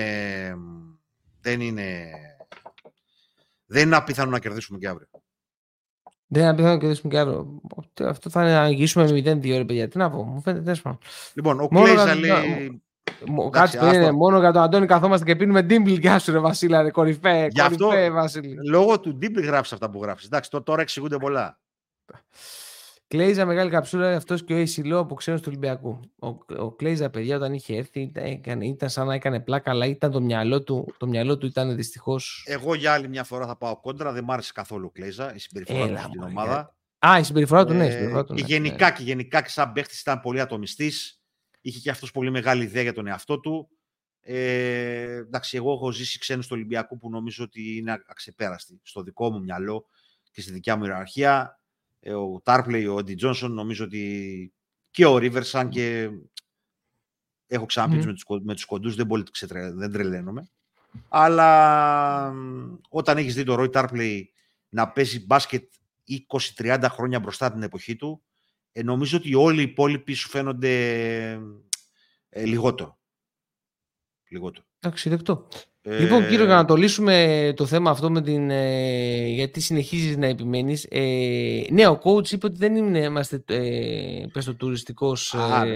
είναι απίθανο να κερδίσουμε και αύριο. Δεν είναι απίθανο να κερδίσουμε και αύριο. Αυτό θα είναι να αγγίσουμε με 0-2, ρε παιδιά. Τι να πω, μου φαίνεται τέσσερα. Λοιπόν, ο Κλέιζα λέει... Κάτσε πριν είναι, μόνο για τον Αντώνη καθόμαστε και πίνουμε ντίμπλ. Γεια σου ρε Βασίλα, ρε κορυφέ. Γι' αυτό, λόγω του ντίμπλ γράψεις αυτά που γράψεις. Εντάξει, τώρα εξηγούνται πολλά. Κλέιζα, μεγάλη καψούρα, αυτός και ο Ισηλό από ξένος του Ολυμπιακού. Ο Κλέιζα, παιδιά, όταν είχε έρθει, ήταν σαν να έκανε πλάκα, αλλά ήταν το μυαλό του ήταν δυστυχώς. Εγώ για άλλη μια φορά θα πάω κόντρα, δεν μ' άρεσε καθόλου ο Κλέιζα, η συμπεριφορά του στην ομάδα. Η συμπεριφορά του, ναι. Και γενικά και σαν παίχτης ήταν πολύ ατομιστής. Είχε και αυτός πολύ μεγάλη ιδέα για τον εαυτό του. Εντάξει, εγώ έχω ζήσει ξένους του Ολυμπιακού που νομίζω ότι είναι αξεπέραστοι στο δικό μου μυαλό και στη δικιά μου ιεραρχία. Ο Τάρπλεϊ, ο Έντι Τζόνσον, νομίζω ότι και ο Ρίβερς, αν και έχω ξαναπεί με τους κοντούς, δεν τρελαίνομαι. Αλλά όταν έχεις δει τον Ρόι Τάρπλεϊ να παίζει μπάσκετ 20-30 χρόνια μπροστά την εποχή του, νομίζω ότι όλοι οι υπόλοιποι σου φαίνονται λιγότερο. Εντάξει, δεκτό. Λοιπόν, κύριο, για να το λύσουμε το θέμα αυτό με την. Γιατί συνεχίζεις να επιμένεις. Ναι, ο coach είπε ότι δεν είμαστε τουριστικός.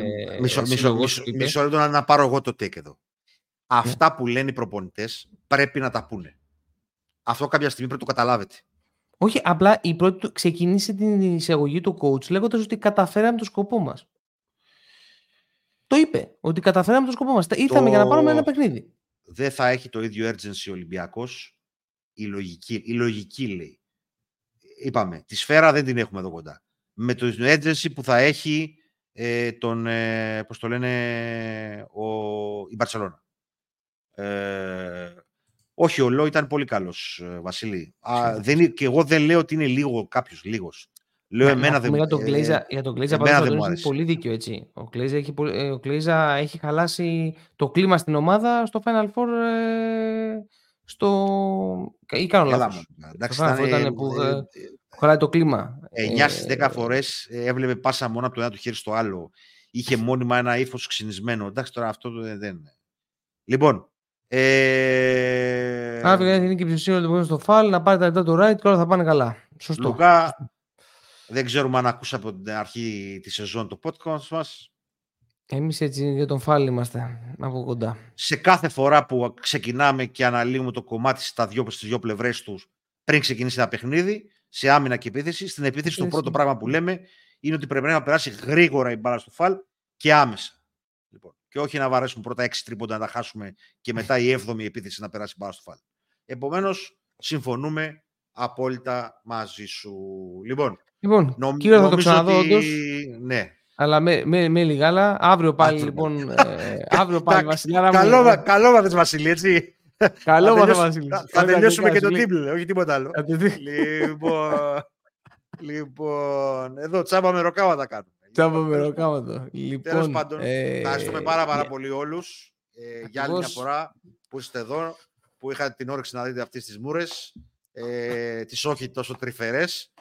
Μισό λεπτό να πάρω εγώ το take εδώ. Αυτά που λένε οι προπονητές πρέπει να τα πούνε. Αυτό κάποια στιγμή πρέπει να το καταλάβετε. Όχι, απλά η πρώτη ξεκίνησε την εισαγωγή του coach λέγοντας ότι καταφέραμε το σκοπό μας. Το είπε, ότι καταφέραμε το σκοπό μας. Ήρθαμε για να πάρουμε ένα παιχνίδι. Δεν θα έχει το ίδιο urgency ο Ολυμπιακός. Η λογική λέει. Είπαμε, τη σφαίρα δεν την έχουμε εδώ κοντά. Με το urgency που θα έχει πώς το λένε, η Μπαρσελόνα. Όχι, ο Λό ήταν πολύ καλός, Βασίλη. Και εγώ δεν λέω ότι είναι λίγο κάποιος λίγος. Λέω εμένα δεν για τον Γκλέιζα πάντως έχει πολύ δίκιο, έτσι. Ο Γκλέιζα έχει χαλάσει το κλίμα στην ομάδα στο Final Four. Ή κάνω λάθος. Εντάξει, ήταν που χωράει το κλίμα. 9 στις 10 φορές έβλεπε πάσα μόνο από το ένα του χέρι στο άλλο. Είχε μόνιμα ένα ύφος ξυνισμένο. Εντάξει, τώρα αυτό δεν. Λοιπόν. Άρα είναι και ψηφίσιο στο φάλ, να πάρει τα λεπτά του right και όλα θα πάνε καλά. Σωστό. Λουκά, δεν ξέρουμε αν ακούσα από την αρχή τη σεζόν το podcast μας. Εμείς έτσι για τον φάλ είμαστε από κοντά. Σε κάθε φορά που ξεκινάμε και αναλύουμε το κομμάτι στις δύο πλευρές τους πριν ξεκινήσει ένα παιχνίδι, σε άμυνα και επίθεση, στην επίθεση το πρώτο πράγμα που λέμε είναι ότι πρέπει να περάσει γρήγορα η μπάλα στο φάλ και άμεσα. Λοιπόν, και όχι να βαρέσουμε πρώτα 6 τρίποντα να τα χάσουμε και μετά η 7η επίθεση να περάσει μπάλα στο φάλ. Επομένως, συμφωνούμε απόλυτα μαζί σου. Λοιπόν κύριο θα το ξαναδώ όντως. Ναι. Αλλά με λιγάλα. Αύριο πάλι, λοιπόν. Αύριο πάλι, Βασιλιάρα μου. Καλό μάθες, Βασίλη, έτσι. Καλό μάθες, Βασίλη. Θα τελειώσουμε και το τίπλ, όχι τίποτα άλλο. Λοιπόν, εδώ τσάμπα με ροκάματα κάνουμε. Τσάμπα με ροκάματα. Τέλος πάντων, ευχαριστούμε πάρα πολύ όλους για άλλη μια φορά που είστε εδώ, που είχατε την όρεξη να δείτε αυτές τις μούρες, τις όχι τόσο τρυφερές.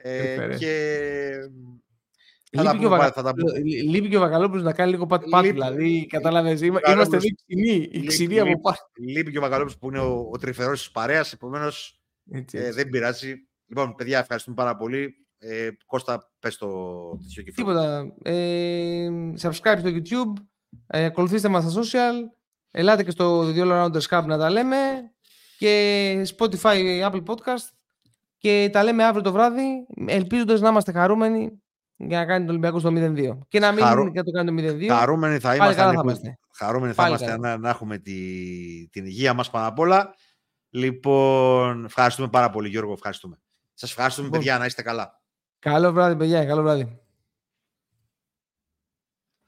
Λείπει και ο Βακαλόπουλος να κάνει λίγο πατ-πατ, δηλαδή, κατάλαβες, είμαστε οι ξινοί από πάνω. Λείπει και ο Βακαλόπουλος που είναι ο τρυφερός της παρέας, επομένως δεν πειράζει. Λοιπόν, παιδιά, ευχαριστούμε πάρα πολύ. Κώστα, πες το τέτοιο κεφάλι. Τίποτα. Subscribe στο YouTube, ακολουθήστε μας στα social, ελάτε και στο The All Arounders Hub να τα λέμε και Spotify, Apple Podcast και τα λέμε αύριο το βράδυ, ελπίζοντας να είμαστε χαρούμενοι για να κάνει το Ολυμπιακό στο 0-2. Και να μην το κάνει το 0-2. Χαρούμενοι θα είμαστε. Χαρούμενοι θα είμαστε να έχουμε την υγεία μας πάνω απ' όλα. Λοιπόν, ευχαριστούμε πάρα πολύ, Γιώργο. Ευχαριστούμε. Σας ευχαριστούμε, παιδιά, να είστε καλά. Καλό βράδυ, παιδιά. Καλό βράδυ.